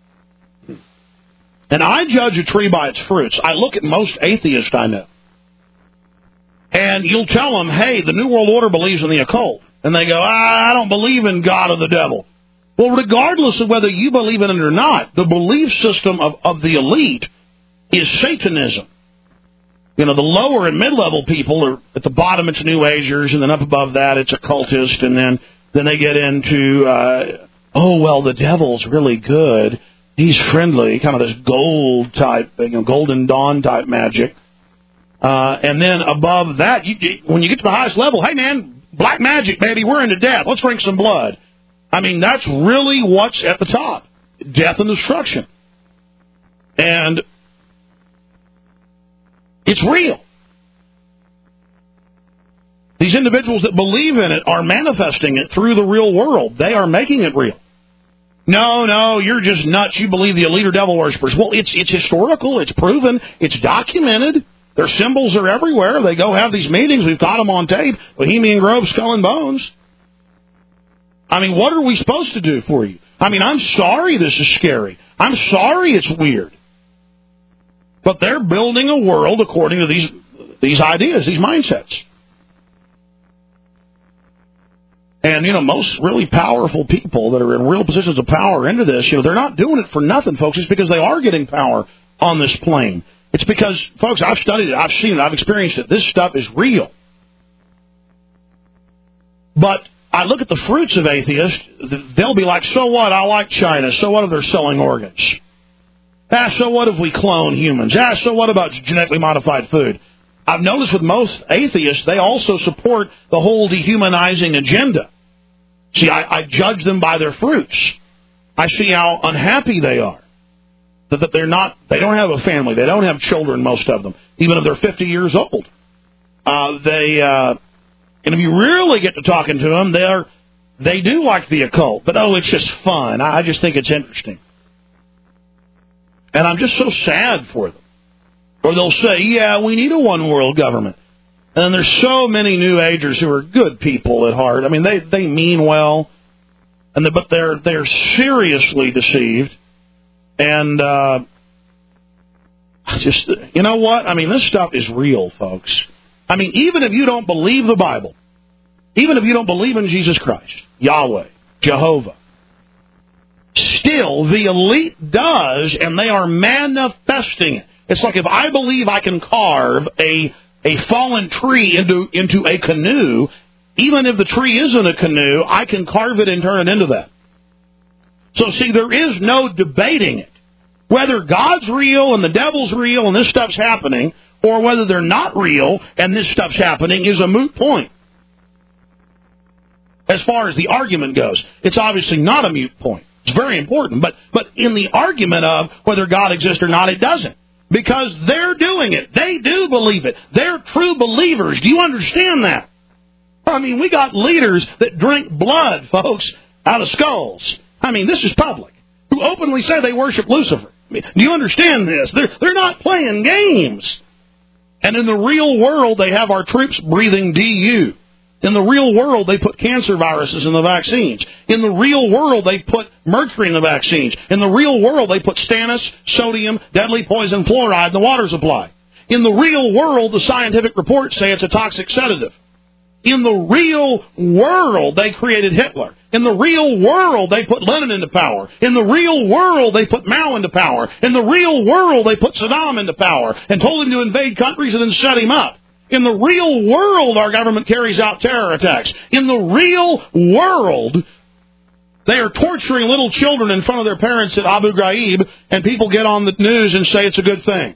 And I judge a tree by its fruits. I look at most atheists I know. And you'll tell them, hey, the New World Order believes in the occult. And they go, I don't believe in God or the devil. Well, regardless of whether you believe in it or not, the belief system of, of the elite is Satanism. You know, the lower and mid-level people are at the bottom, it's New Agers, and then up above that, it's occultist, and then, then they get into, uh, oh, well, the devil's really good. He's friendly, kind of this gold type, you know, Golden Dawn type magic. Uh, and then above that, you, when you get to the highest level, hey, man, black magic, baby, we're into death. Let's drink some blood. I mean, that's really what's at the top, death and destruction. And it's real. These individuals that believe in it are manifesting it through the real world. They are making it real. No, no, you're just nuts. You believe the elite are devil worshippers. Well, it's it's historical. It's proven. It's documented. Their symbols are everywhere. They go have these meetings. We've got them on tape. Bohemian Grove, Skull and Bones. I mean, what are we supposed to do for you? I mean, I'm sorry this is scary. I'm sorry it's weird. But they're building a world according to these these ideas, these mindsets. And, you know, most really powerful people that are in real positions of power into this, you know, they're not doing it for nothing, folks. It's because they are getting power on this plane. It's because, folks, I've studied it, I've seen it, I've experienced it. This stuff is real. But I look at the fruits of atheists, they'll be like, so what? I like China. So what if they're selling organs? Ah, so what if we clone humans? Ah, so what about genetically modified food? I've noticed with most atheists, they also support the whole dehumanizing agenda. See, I, I judge them by their fruits. I see how unhappy they are. That, that they're not, they don't have a family. They don't have children, most of them, even if they're fifty years old. Uh, they, uh, and if you really get to talking to them, they're, they do like the occult. But, oh, it's just fun. I, I just think it's interesting. And I'm just so sad for them. Or they'll say, yeah, we need a one-world government. And then there's so many New Agers who are good people at heart. I mean, they, they mean well, and they, but they're they're seriously deceived. And uh, just, you know what? I mean, this stuff is real, folks. I mean, even if you don't believe the Bible, even if you don't believe in Jesus Christ, Yahweh, Jehovah, still the elite does, and they are manifesting it. It's like if I believe I can carve a a fallen tree into into a canoe, even if the tree isn't a canoe, I can carve it and turn it into that. So see, there is no debating it. Whether God's real and the devil's real and this stuff's happening, or whether they're not real and this stuff's happening is a moot point. As far as the argument goes, it's obviously not a moot point. It's very important. But but in the argument of whether God exists or not, it doesn't. Because they're doing it. They do believe it. They're true believers. Do you understand that? I mean, we got leaders that drink blood, folks, out of skulls. I mean, this is public. Who openly say they worship Lucifer. I mean, do you understand this? They're, they're not playing games. And in the real world, they have our troops breathing D U. In the real world, they put cancer viruses in the vaccines. In the real world, they put mercury in the vaccines. In the real world, they put stannous, sodium, deadly poison fluoride in the water supply. In the real world, the scientific reports say it's a toxic sedative. In the real world, they created Hitler. In the real world, they put Lenin into power. In the real world, they put Mao into power. In the real world, they put Saddam into power and told him to invade countries and then set him up. In the real world, our government carries out terror attacks. In the real world, they are torturing little children in front of their parents at Abu Ghraib, and people get on the news and say it's a good thing.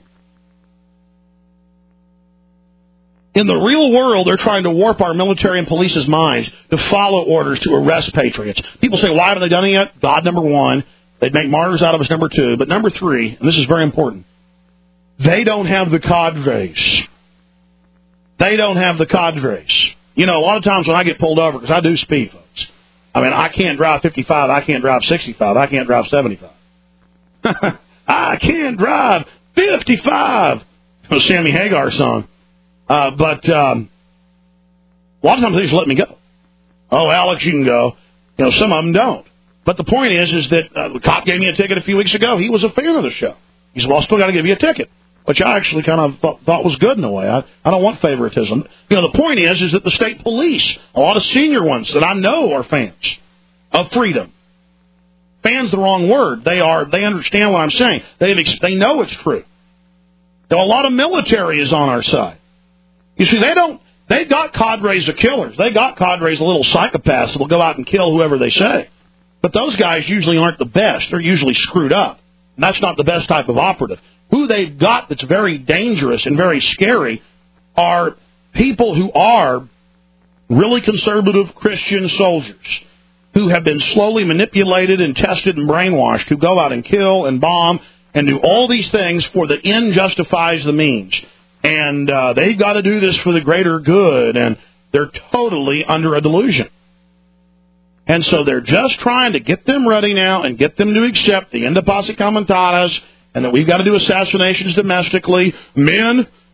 In the real world, they're trying to warp our military and police's minds to follow orders to arrest patriots. People say, why haven't they done it yet? God, number one. They'd make martyrs out of us, number two. But number three, and this is very important, they don't have the cadres. They don't have the cadres. You know, a lot of times when I get pulled over, because I do speed, folks. I mean, I can't drive fifty-five. I can't drive sixty-five. I can't drive seventy-five. I can't drive fifty-five. It was Sammy Hagar's song. Uh, but um, a lot of times they just let me go. Oh, Alex, you can go. You know, some of them don't. But the point is, is that uh, the cop gave me a ticket a few weeks ago. He was a fan of the show. He said, well, I still got to give you a ticket. Which I actually kind of thought, thought was good in a way. I, I don't want favoritism. You know, the point is, is that the state police, a lot of senior ones that I know are fans of freedom. Fans the wrong word. They are. They understand what I'm saying. They they know it's true. Now, a lot of military is on our side. You see, they don't. They got cadres of killers. They got cadres of little psychopaths that will go out and kill whoever they say. But those guys usually aren't the best. They're usually screwed up. And that's not the best type of operative. Who they've got that's very dangerous and very scary are people who are really conservative Christian soldiers who have been slowly manipulated and tested and brainwashed, who go out and kill and bomb and do all these things for the end justifies the means. And uh, they've got to do this for the greater good, and they're totally under a delusion. And so they're just trying to get them ready now and get them to accept the Indeposit Comitatus, and that we've got to do assassinations domestically. Men,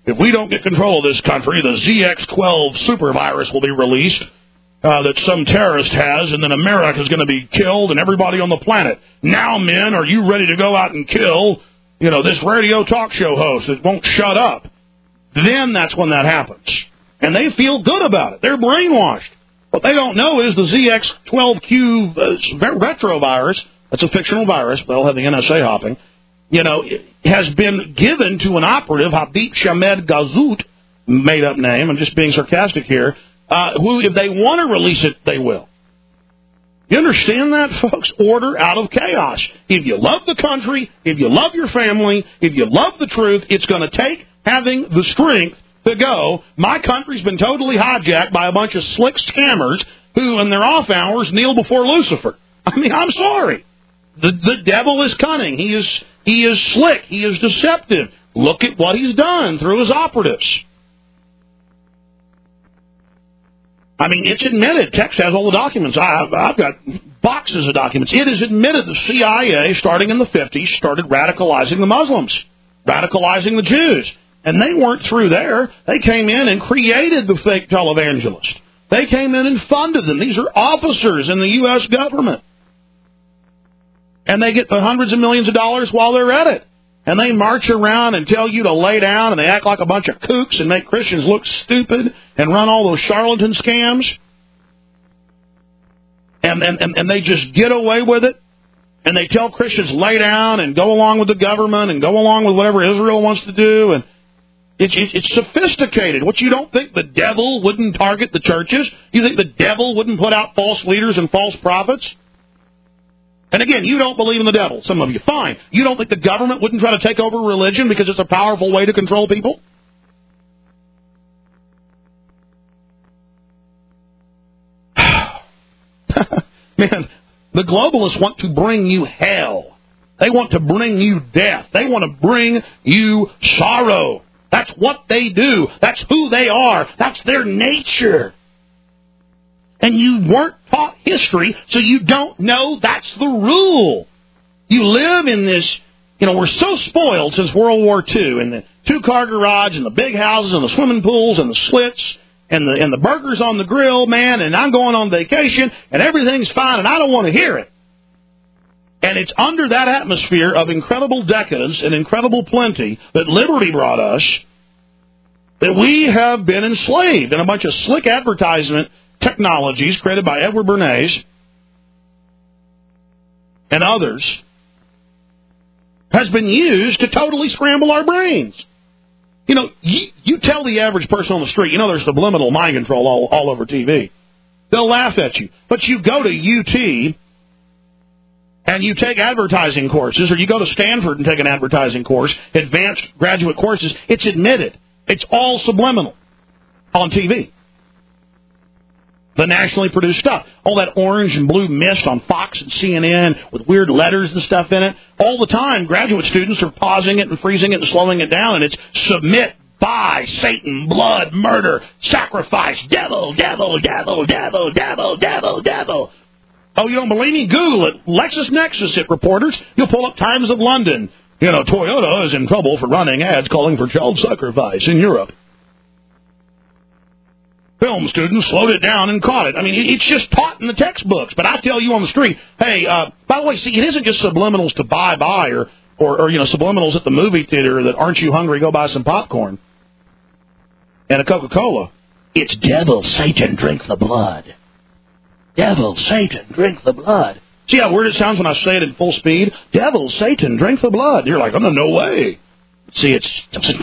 if we don't get control of this country, the Z X twelve super virus will be released uh, that some terrorist has, and then America is going to be killed and everybody on the planet. Now, men, are you ready to go out and kill, you know, this radio talk show host that won't shut up? Then that's when that happens. And they feel good about it. They're brainwashed. What they don't know is the Z X twelve Q uh, retrovirus, that's a fictional virus, but they'll have the N S A hopping, you know, has been given to an operative, Habib Shamed Ghazout, made up name, I'm just being sarcastic here, uh, who, if they want to release it, they will. You understand that, folks? Order out of chaos. If you love the country, if you love your family, if you love the truth, it's going to take having the strength to go, my country's been totally hijacked by a bunch of slick scammers who, in their off hours, kneel before Lucifer. I mean, I'm sorry. The the devil is cunning. He is he is slick. He is deceptive. Look at what he's done through his operatives. I mean, it's admitted. Tex has all the documents. I, I've got boxes of documents. It is admitted the C I A, starting in the fifties, started radicalizing the Muslims, radicalizing the Jews. And they weren't through there. They came in and created the fake televangelist. They came in and funded them. These are officers in the U S government. And they get the hundreds of millions of dollars while they're at it. And they march around and tell you to lay down, and they act like a bunch of kooks and make Christians look stupid and run all those charlatan scams. And, and, and, and they just get away with it. And they tell Christians lay down and go along with the government and go along with whatever Israel wants to do. And it's, it's, it's sophisticated. What, you don't think the devil wouldn't target the churches? You think the devil wouldn't put out false leaders and false prophets? And again, you don't believe in the devil. Some of you, fine. You don't think the government wouldn't try to take over religion because it's a powerful way to control people? Man, the globalists want to bring you hell. They want to bring you death. They want to bring you sorrow. That's what they do. That's who they are. That's their nature. And you weren't taught history, so you don't know that's the rule. You live in this, you know, we're so spoiled since World War Two, and the two-car garage, and the big houses, and the swimming pools, and the slits, and the and the burgers on the grill, man, and I'm going on vacation, and everything's fine, and I don't want to hear it. And it's under that atmosphere of incredible decadence and incredible plenty that liberty brought us that we have been enslaved in a bunch of slick advertisement technologies created by Edward Bernays and others has been used to totally scramble our brains. You know, you, you tell the average person on the street, you know there's subliminal mind control all, all over T V. They'll laugh at you. But you go to U T and you take advertising courses, or you go to Stanford and take an advertising course, advanced graduate courses, it's admitted. It's all subliminal on T V. The nationally produced stuff. All that orange and blue mist on Fox and C N N with weird letters and stuff in it. All the time, graduate students are pausing it and freezing it and slowing it down, and it's submit, buy, Satan, blood, murder, sacrifice, devil, devil, devil, devil, devil, devil, devil. Oh, you don't believe me? Google it. LexisNexis, it reporters. You'll pull up Times of London. You know, Toyota is in trouble for running ads calling for child sacrifice in Europe. Film students slowed it down and caught it. I mean, it's just taught in the textbooks. But I tell you on the street, hey, uh, by the way, see, it isn't just subliminals to buy, buy, or, or, or, you know, subliminals at the movie theater that aren't you hungry, go buy some popcorn and a Coca-Cola. It's devil, Satan, drink the blood. Devil, Satan, drink the blood. See how weird it sounds when I say it in full speed? Devil, Satan, drink the blood. You're like, oh, no, no way. See, it's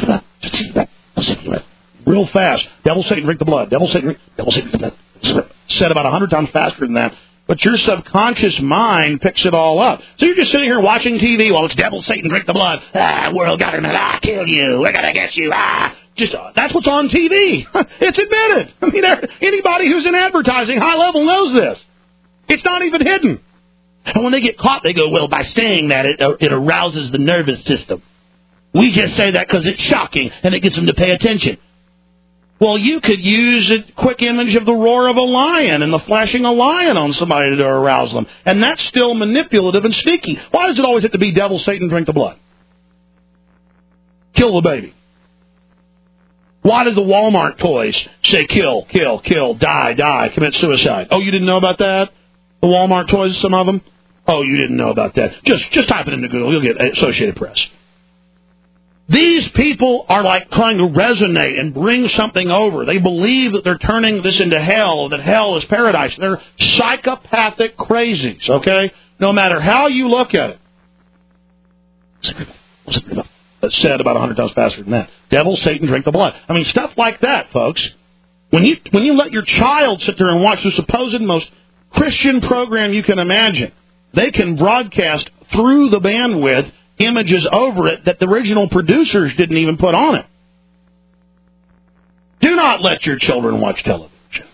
real fast. Devil, Satan, drink the blood. Devil, Satan, drink, devil, Satan, drink the blood. Said about a hundred times faster than that. But your subconscious mind picks it all up. So you're just sitting here watching T V while it's devil, Satan, drink the blood. Ah, world government, ah, kill you. We're going to get you. Ah. Just, uh, that's what's on T V. It's admitted. I mean, anybody who's in advertising high level knows this. It's not even hidden. And when they get caught, they go, well, by saying that, it, uh, it arouses the nervous system. We just say that because it's shocking, and it gets them to pay attention. Well, you could use a quick image of the roar of a lion and the flashing a lion on somebody to arouse them. And that's still manipulative and sneaky. Why does it always have to be devil, Satan, drink the blood? Kill the baby. Why did the Walmart toys say kill, kill, kill, die, die, commit suicide? Oh, you didn't know about that? The Walmart toys, some of them? Oh, you didn't know about that. Just just type it into Google. You'll get Associated Press. These people are like trying to resonate and bring something over. They believe that they're turning this into hell, that hell is paradise. They're psychopathic crazies, okay? No matter how you look at it. That's said about a hundred times faster than that. Devil, Satan, drink the blood. I mean, stuff like that, folks. When you when you let your child sit there and watch the supposed most Christian program you can imagine, they can broadcast through the bandwidth images over it that the original producers didn't even put on it. Do not let your children watch television.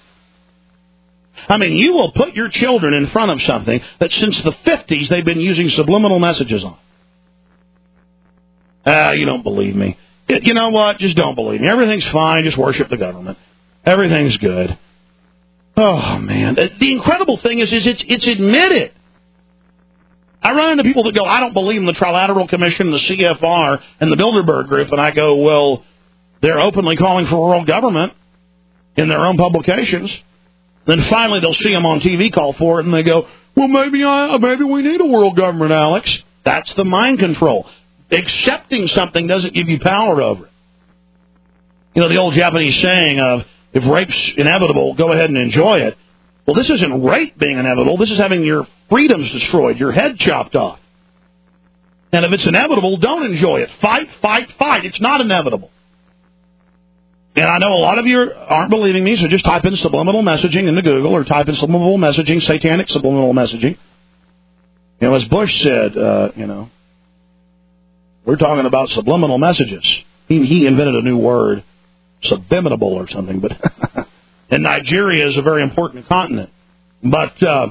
I mean, you will put your children in front of something that since the fifties they've been using subliminal messages on. Ah, uh, you don't believe me. You know what? Just don't believe me. Everything's fine. Just worship the government. Everything's good. Oh, man. The incredible thing is, is it's, it's admitted. I run into people that go, I don't believe in the Trilateral Commission, the C F R, and the Bilderberg Group, and I go, well, they're openly calling for world government in their own publications. Then finally they'll see them on T V call for it, and they go, well, maybe I, maybe we need a world government, Alex. That's the mind control. Accepting something doesn't give you power over it. You know, the old Japanese saying of, if rape's inevitable, go ahead and enjoy it. Well, this isn't rape being inevitable. This is having your freedoms destroyed, your head chopped off. And if it's inevitable, don't enjoy it. Fight, fight, fight. It's not inevitable. And I know a lot of you aren't believing me, so just type in subliminal messaging into Google or type in subliminal messaging, satanic subliminal messaging. You know, as Bush said, uh, you know, we're talking about subliminal messages. He, he invented a new word, subliminal or something, but and Nigeria is a very important continent. But uh,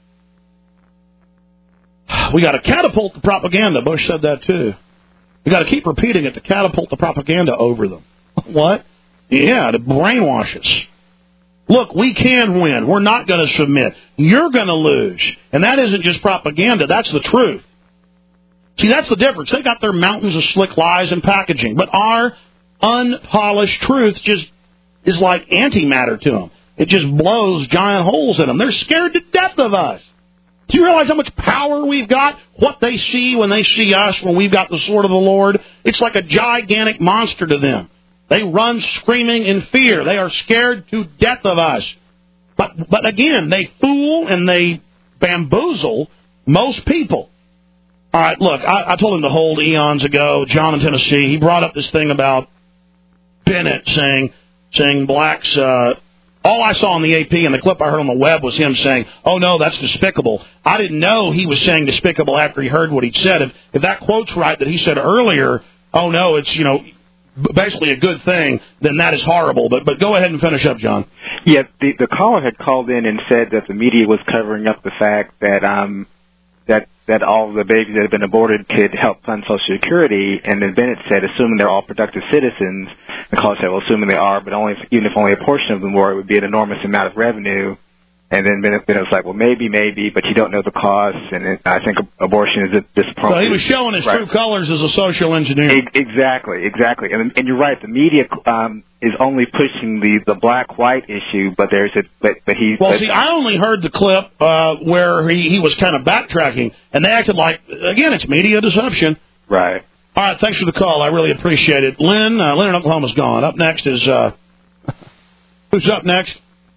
we got to catapult the propaganda. Bush said that too. We got to keep repeating it to catapult the propaganda over them. What? Yeah, to brainwash us. Look, we can win. We're not going to submit. You're going to lose. And that isn't just propaganda. That's the truth. See, that's the difference. They got their mountains of slick lies and packaging. But our unpolished truth just is like antimatter to them. It just blows giant holes in them. They're scared to death of us. Do you realize how much power we've got? What they see when they see us, when we've got the sword of the Lord? It's like a gigantic monster to them. They run screaming in fear. They are scared to death of us. But but again, they fool and they bamboozle most people. All right, look, I, I told him to hold eons ago, John in Tennessee. He brought up this thing about Bennett saying saying blacks, uh, all I saw on the A P and the clip I heard on the web was him saying, oh, no, that's despicable. I didn't know he was saying despicable after he heard what he'd said. If, if that quote's right that he said earlier, oh, no, it's, you know, basically a good thing, then that is horrible. But but go ahead and finish up, John. Yeah, the, the caller had called in and said that the media was covering up the fact that um that that all the babies that have been aborted could help fund Social Security, and then Bennett said, assuming they're all productive citizens, the caller said, well, assuming they are, but only if, even if only a portion of them were, it would be an enormous amount of revenue. And then Bennett, Bennett was like, well, maybe, maybe, but you don't know the costs, and it, I think abortion is disappropriate. So he was showing his right. true colors as a social engineer. E- exactly, exactly. And, and you're right, the media um, is only pushing the, the black-white issue, but there's a, but, but he... Well, but, see, I only heard the clip uh, where he, he was kind of backtracking, and they acted like, again, it's media deception. Right. All right, thanks for the call. I really appreciate it. Lynn, uh, Lynn in Oklahoma's gone. Up next is, uh, who's up next?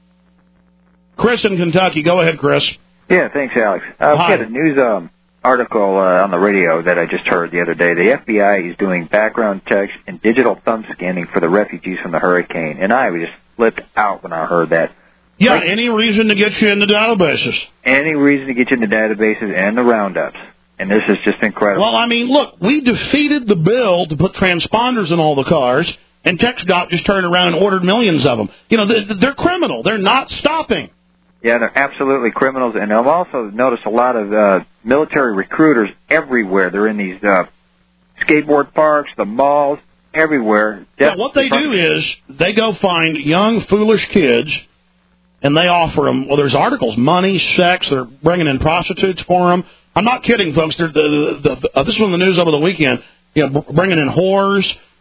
Chris in Kentucky. Go ahead, Chris. Yeah, thanks, Alex. Uh, Hi. we had a news um, article uh, on the radio that I just heard the other day. The F B I is doing background checks and digital thumb scanning for the refugees from the hurricane, and I was just flipped out when I heard that. Yeah, like, any reason to get you in the databases. Any reason to get you in the databases and the roundups. And this is just incredible. Well, I mean, look, we defeated the bill to put transponders in all the cars, and TxDOT just turned around and ordered millions of them. You know, they're criminal. They're not stopping. Yeah, they're absolutely criminals, and I've also noticed a lot of uh, military recruiters everywhere. They're in these uh, skateboard parks, the malls, everywhere. Yeah, what they do is they go find young, foolish kids, and they offer them, well, there's articles, money, sex, they're bringing in prostitutes for them. I'm not kidding, folks. They're, the, the, the, uh, this was in the news over the weekend, you know, bringing in whores,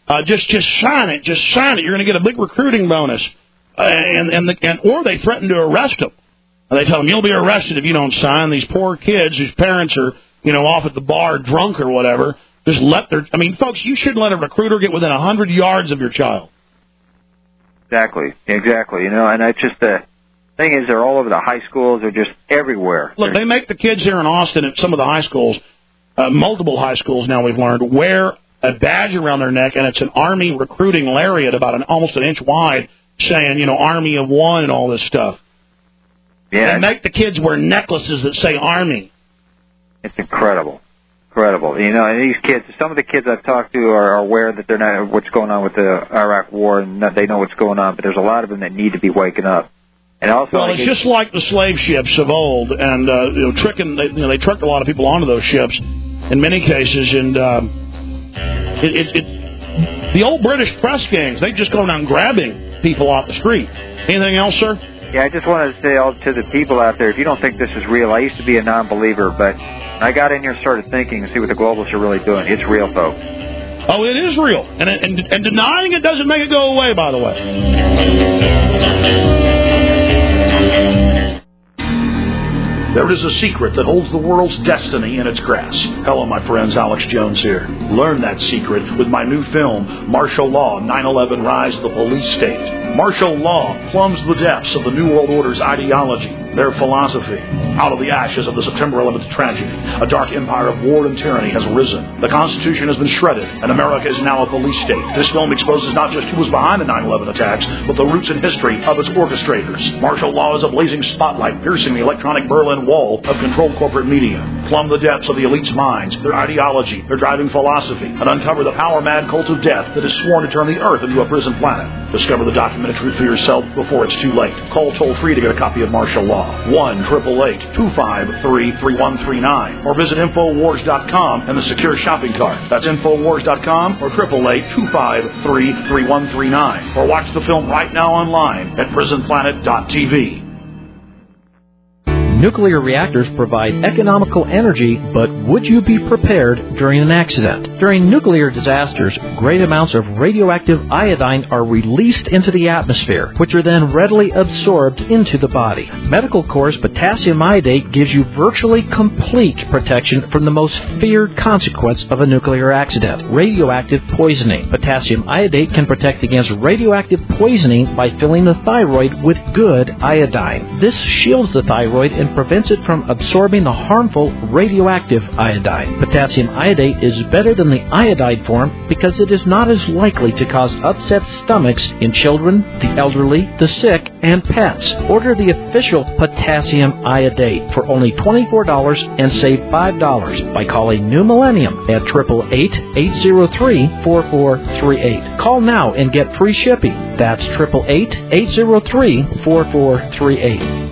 Uh, just just sign it. Just sign it. You're going to get a big recruiting bonus. Uh, and and, the, and Or they threaten to arrest them. And they tell them, you'll be arrested if you don't sign. These poor kids whose parents are, you know, off at the bar drunk or whatever, just let their... I mean, folks, you shouldn't let a recruiter get within one hundred yards of your child. Exactly. Exactly. You know, and it's just the thing is they're all over the high schools. They're just everywhere. Look, They're... they make the kids here in Austin at some of the high schools, uh, multiple high schools now we've learned, wear a badge around their neck, and it's an Army recruiting lariat about an almost an inch wide saying, you know, Army of One and all this stuff. Yeah. They make the kids wear necklaces that say Army. It's incredible. Incredible. You know, and these kids, some of the kids I've talked to are aware that they're not what's going on with the Iraq war and that they know what's going on, but there's a lot of them that need to be waking up. And also, well, it's it's just like the slave ships of old, and uh, you know, tricking. They, you know, they tricked a lot of people onto those ships in many cases, and um, it, it, it, the old British press gangs, they just go down grabbing people off the street. Anything else, sir? Yeah, I just wanted to say all to the people out there, if you don't think this is real, I used to be a non-believer, but I got in here and started thinking and see what the globalists are really doing. It's real, folks. Oh, it is real. And, and, and denying it doesn't make it go away, by the way. There is a secret that holds the world's destiny in its grasp. Hello, my friends. Alex Jones here. Learn that secret with my new film, Martial Law, nine eleven Rise of the Police State. Martial law plumbs the depths of the New World Order's ideology, their philosophy. Out of the ashes of the September eleventh tragedy, a dark empire of war and tyranny has risen. The Constitution has been shredded, and America is now a police state. This film exposes not just who was behind the nine eleven attacks, but the roots and history of its orchestrators. Martial law is a blazing spotlight piercing the electronic Berlin Wall of controlled corporate media. Plumb the depths of the elite's minds, their ideology, their driving philosophy, and uncover the power-mad cult of death that is sworn to turn the Earth into a prison planet. Discover the documented truth for yourself before it's too late. Call toll-free to get a copy of Martial Law. one eight eight eight, two five three, three one three nine. Or visit Infowars dot com and the secure shopping cart. That's Infowars dot com or eight eight eight, two five three, three one three nine. Or watch the film right now online at prison planet dot t v. Nuclear reactors provide economical energy, but would you be prepared during an accident? During nuclear disasters, great amounts of radioactive iodine are released into the atmosphere, which are then readily absorbed into the body. Medical Corps' potassium iodate gives you virtually complete protection from the most feared consequence of a nuclear accident, radioactive poisoning. Potassium iodate can protect against radioactive poisoning by filling the thyroid with good iodine. This shields the thyroid and prevents it from absorbing the harmful radioactive iodine. Potassium iodate is better than the iodide form because it is not as likely to cause upset stomachs in children, the elderly, the sick, and pets. Order the official potassium iodate for only twenty-four dollars and save five dollars by calling New Millennium at eight eight eight, eight zero three, four four three eight. Call now and get free shipping. That's eight eight eight, eight zero three, four four three eight.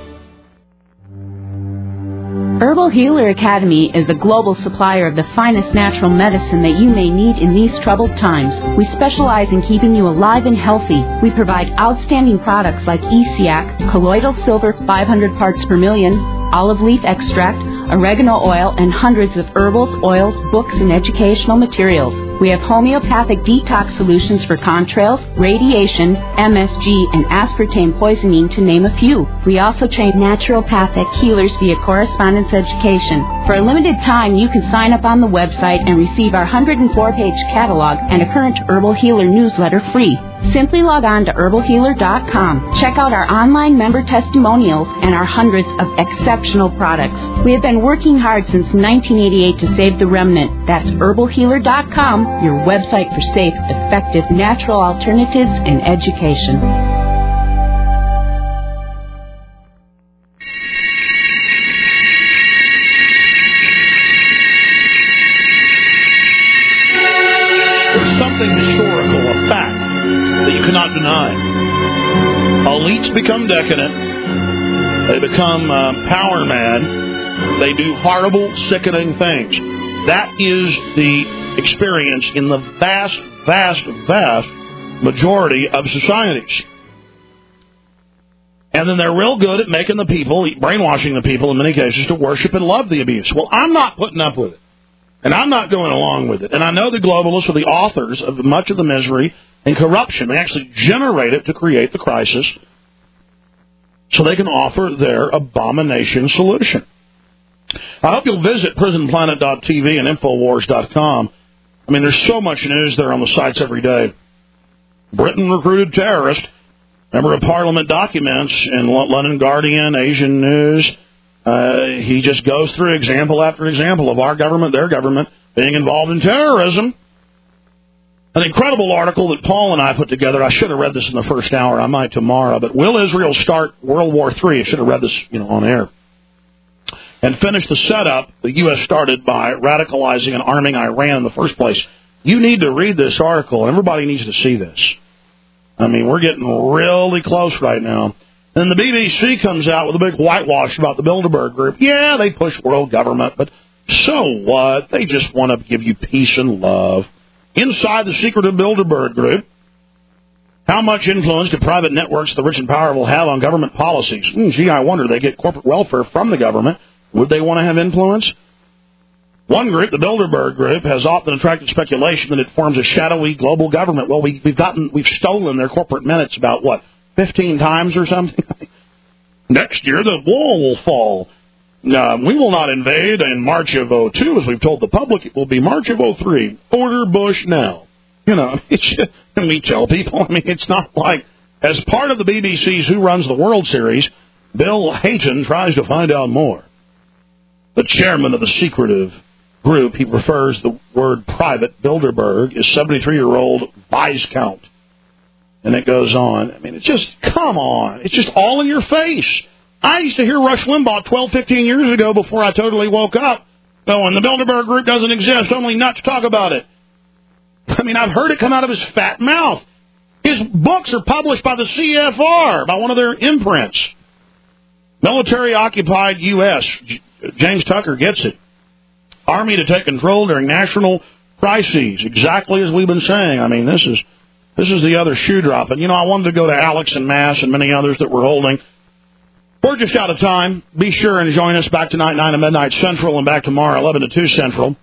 Herbal Healer Academy is a global supplier of the finest natural medicine that you may need in these troubled times. We specialize in keeping you alive and healthy. We provide outstanding products like E C A C, colloidal silver five hundred parts per million, olive leaf extract, oregano oil, and hundreds of herbals, oils, books, and educational materials. We have homeopathic detox solutions for contrails, radiation, M S G, and aspartame poisoning, to name a few. We also train naturopathic healers via correspondence education. For a limited time, you can sign up on the website and receive our one hundred four page catalog and a current Herbal Healer newsletter free. Simply log on to herbal healer dot com. Check out our online member testimonials and our hundreds of exceptional products. We have been working hard since nineteen eighty-eight to save the remnant. That's herbal healer dot com, your website for safe, effective, natural alternatives and education. There's something historical, a fact, that you cannot deny. Elites become decadent. They become uh, power mad. They do horrible, sickening things. That is the experience in the vast, vast, vast majority of societies. And then they're real good at making the people, brainwashing the people in many cases, to worship and love the abuse. Well, I'm not putting up with it. And I'm not going along with it. And I know the globalists are the authors of much of the misery and corruption. They actually generate it to create the crisis so they can offer their abomination solution. I hope you'll visit prison planet dot t v and infowars dot com. I mean, there's so much news there on the sites every day. Britain recruited terrorists. Member of Parliament documents in London Guardian, Asian News. Uh, he just goes through example after example of our government, their government, being involved in terrorism. An incredible article that Paul and I put together. I should have read this in the first hour. I might tomorrow. But will Israel start World War Three? I should have read this, you know, on air. And finish the setup the U S started by radicalizing and arming Iran in the first place. You need to read this article. Everybody needs to see this. I mean, we're getting really close right now. And the B B C comes out with a big whitewash about the Bilderberg Group. Yeah, they push world government, but so what? They just want to give you peace and love. Inside the secretive Bilderberg Group, how much influence do private networks, the rich and powerful, have on government policies? Mm, gee, I wonder. They get corporate welfare from the government. Would they want to have influence? One group, the Bilderberg Group, has often attracted speculation that it forms a shadowy global government. Well, we, we've gotten, we've stolen their corporate minutes about, what, fifteen times or something? Next year, the wall will fall. Uh, we will not invade in March of oh two, as we've told the public. It will be March of oh three. Order Bush now. You know, it's just, and we tell people, I mean, it's not like, as part of the B B C's Who Runs the World series, Bill Hayton tries to find out more. The chairman of the secretive group, he prefers the word private, Bilderberg, is seventy-three-year-old Viscount. And it goes on. I mean, it's just, come on. It's just all in your face. I used to hear Rush Limbaugh twelve, fifteen years ago before I totally woke up going, the Bilderberg Group doesn't exist, only nuts talk about it. I mean, I've heard it come out of his fat mouth. His books are published by the C F R, by one of their imprints. Military-occupied U S James Tucker gets it. Army to take control during national crises, exactly as we've been saying. I mean, this is this is the other shoe dropping. You know, I wanted to go to Alex and Mass and many others that we're holding. We're just out of time. Be sure and join us back tonight, nine to midnight Central, and back tomorrow, eleven to two Central.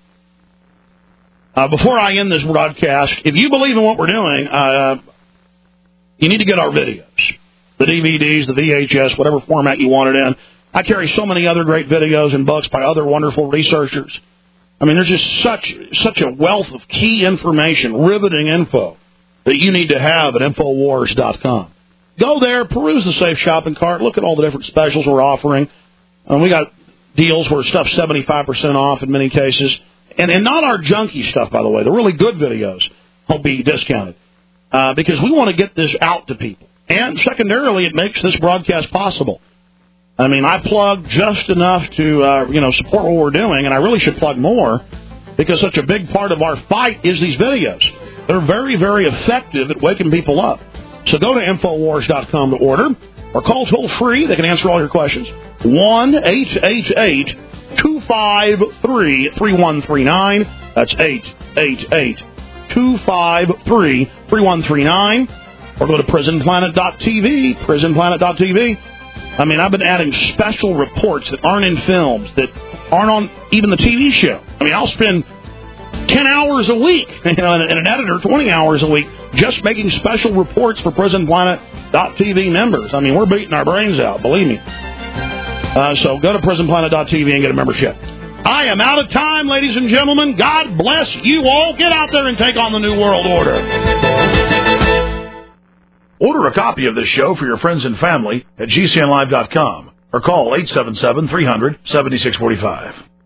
Uh, before I end this broadcast, if you believe in what we're doing, uh, you need to get our videos, the D V Ds, the V H S, whatever format you want it in. I carry so many other great videos and books by other wonderful researchers. I mean, there's just such such a wealth of key information, riveting info, that you need to have at infowars dot com. Go there, peruse the safe shopping cart, look at all the different specials we're offering. Um, we got deals where stuff's seventy-five percent off in many cases. And, and not our junky stuff, by the way. The really good videos will be discounted. Uh, because we want to get this out to people. And secondarily, it makes this broadcast possible. I mean, I plug just enough to, uh, you know, support what we're doing, and I really should plug more because such a big part of our fight is these videos. They're very, very effective at waking people up. So go to infowars dot com to order or call toll-free. They can answer all your questions. one eight eight eight two five three three one three nine. That's eight eight eight two five three three one three nine. Or go to prison planet dot t v, prison planet dot t v. I mean, I've been adding special reports that aren't in films, that aren't on even the T V show. I mean, I'll spend ten hours a week, you know, and an editor twenty hours a week just making special reports for prison planet dot t v members. I mean, we're beating our brains out, believe me. Uh, so go to prison planet dot t v and get a membership. I am out of time, ladies and gentlemen. God bless you all. Get out there and take on the New World Order. Order a copy of this show for your friends and family at G C N live dot com or call eight seven seven, three hundred, seventy-six forty-five.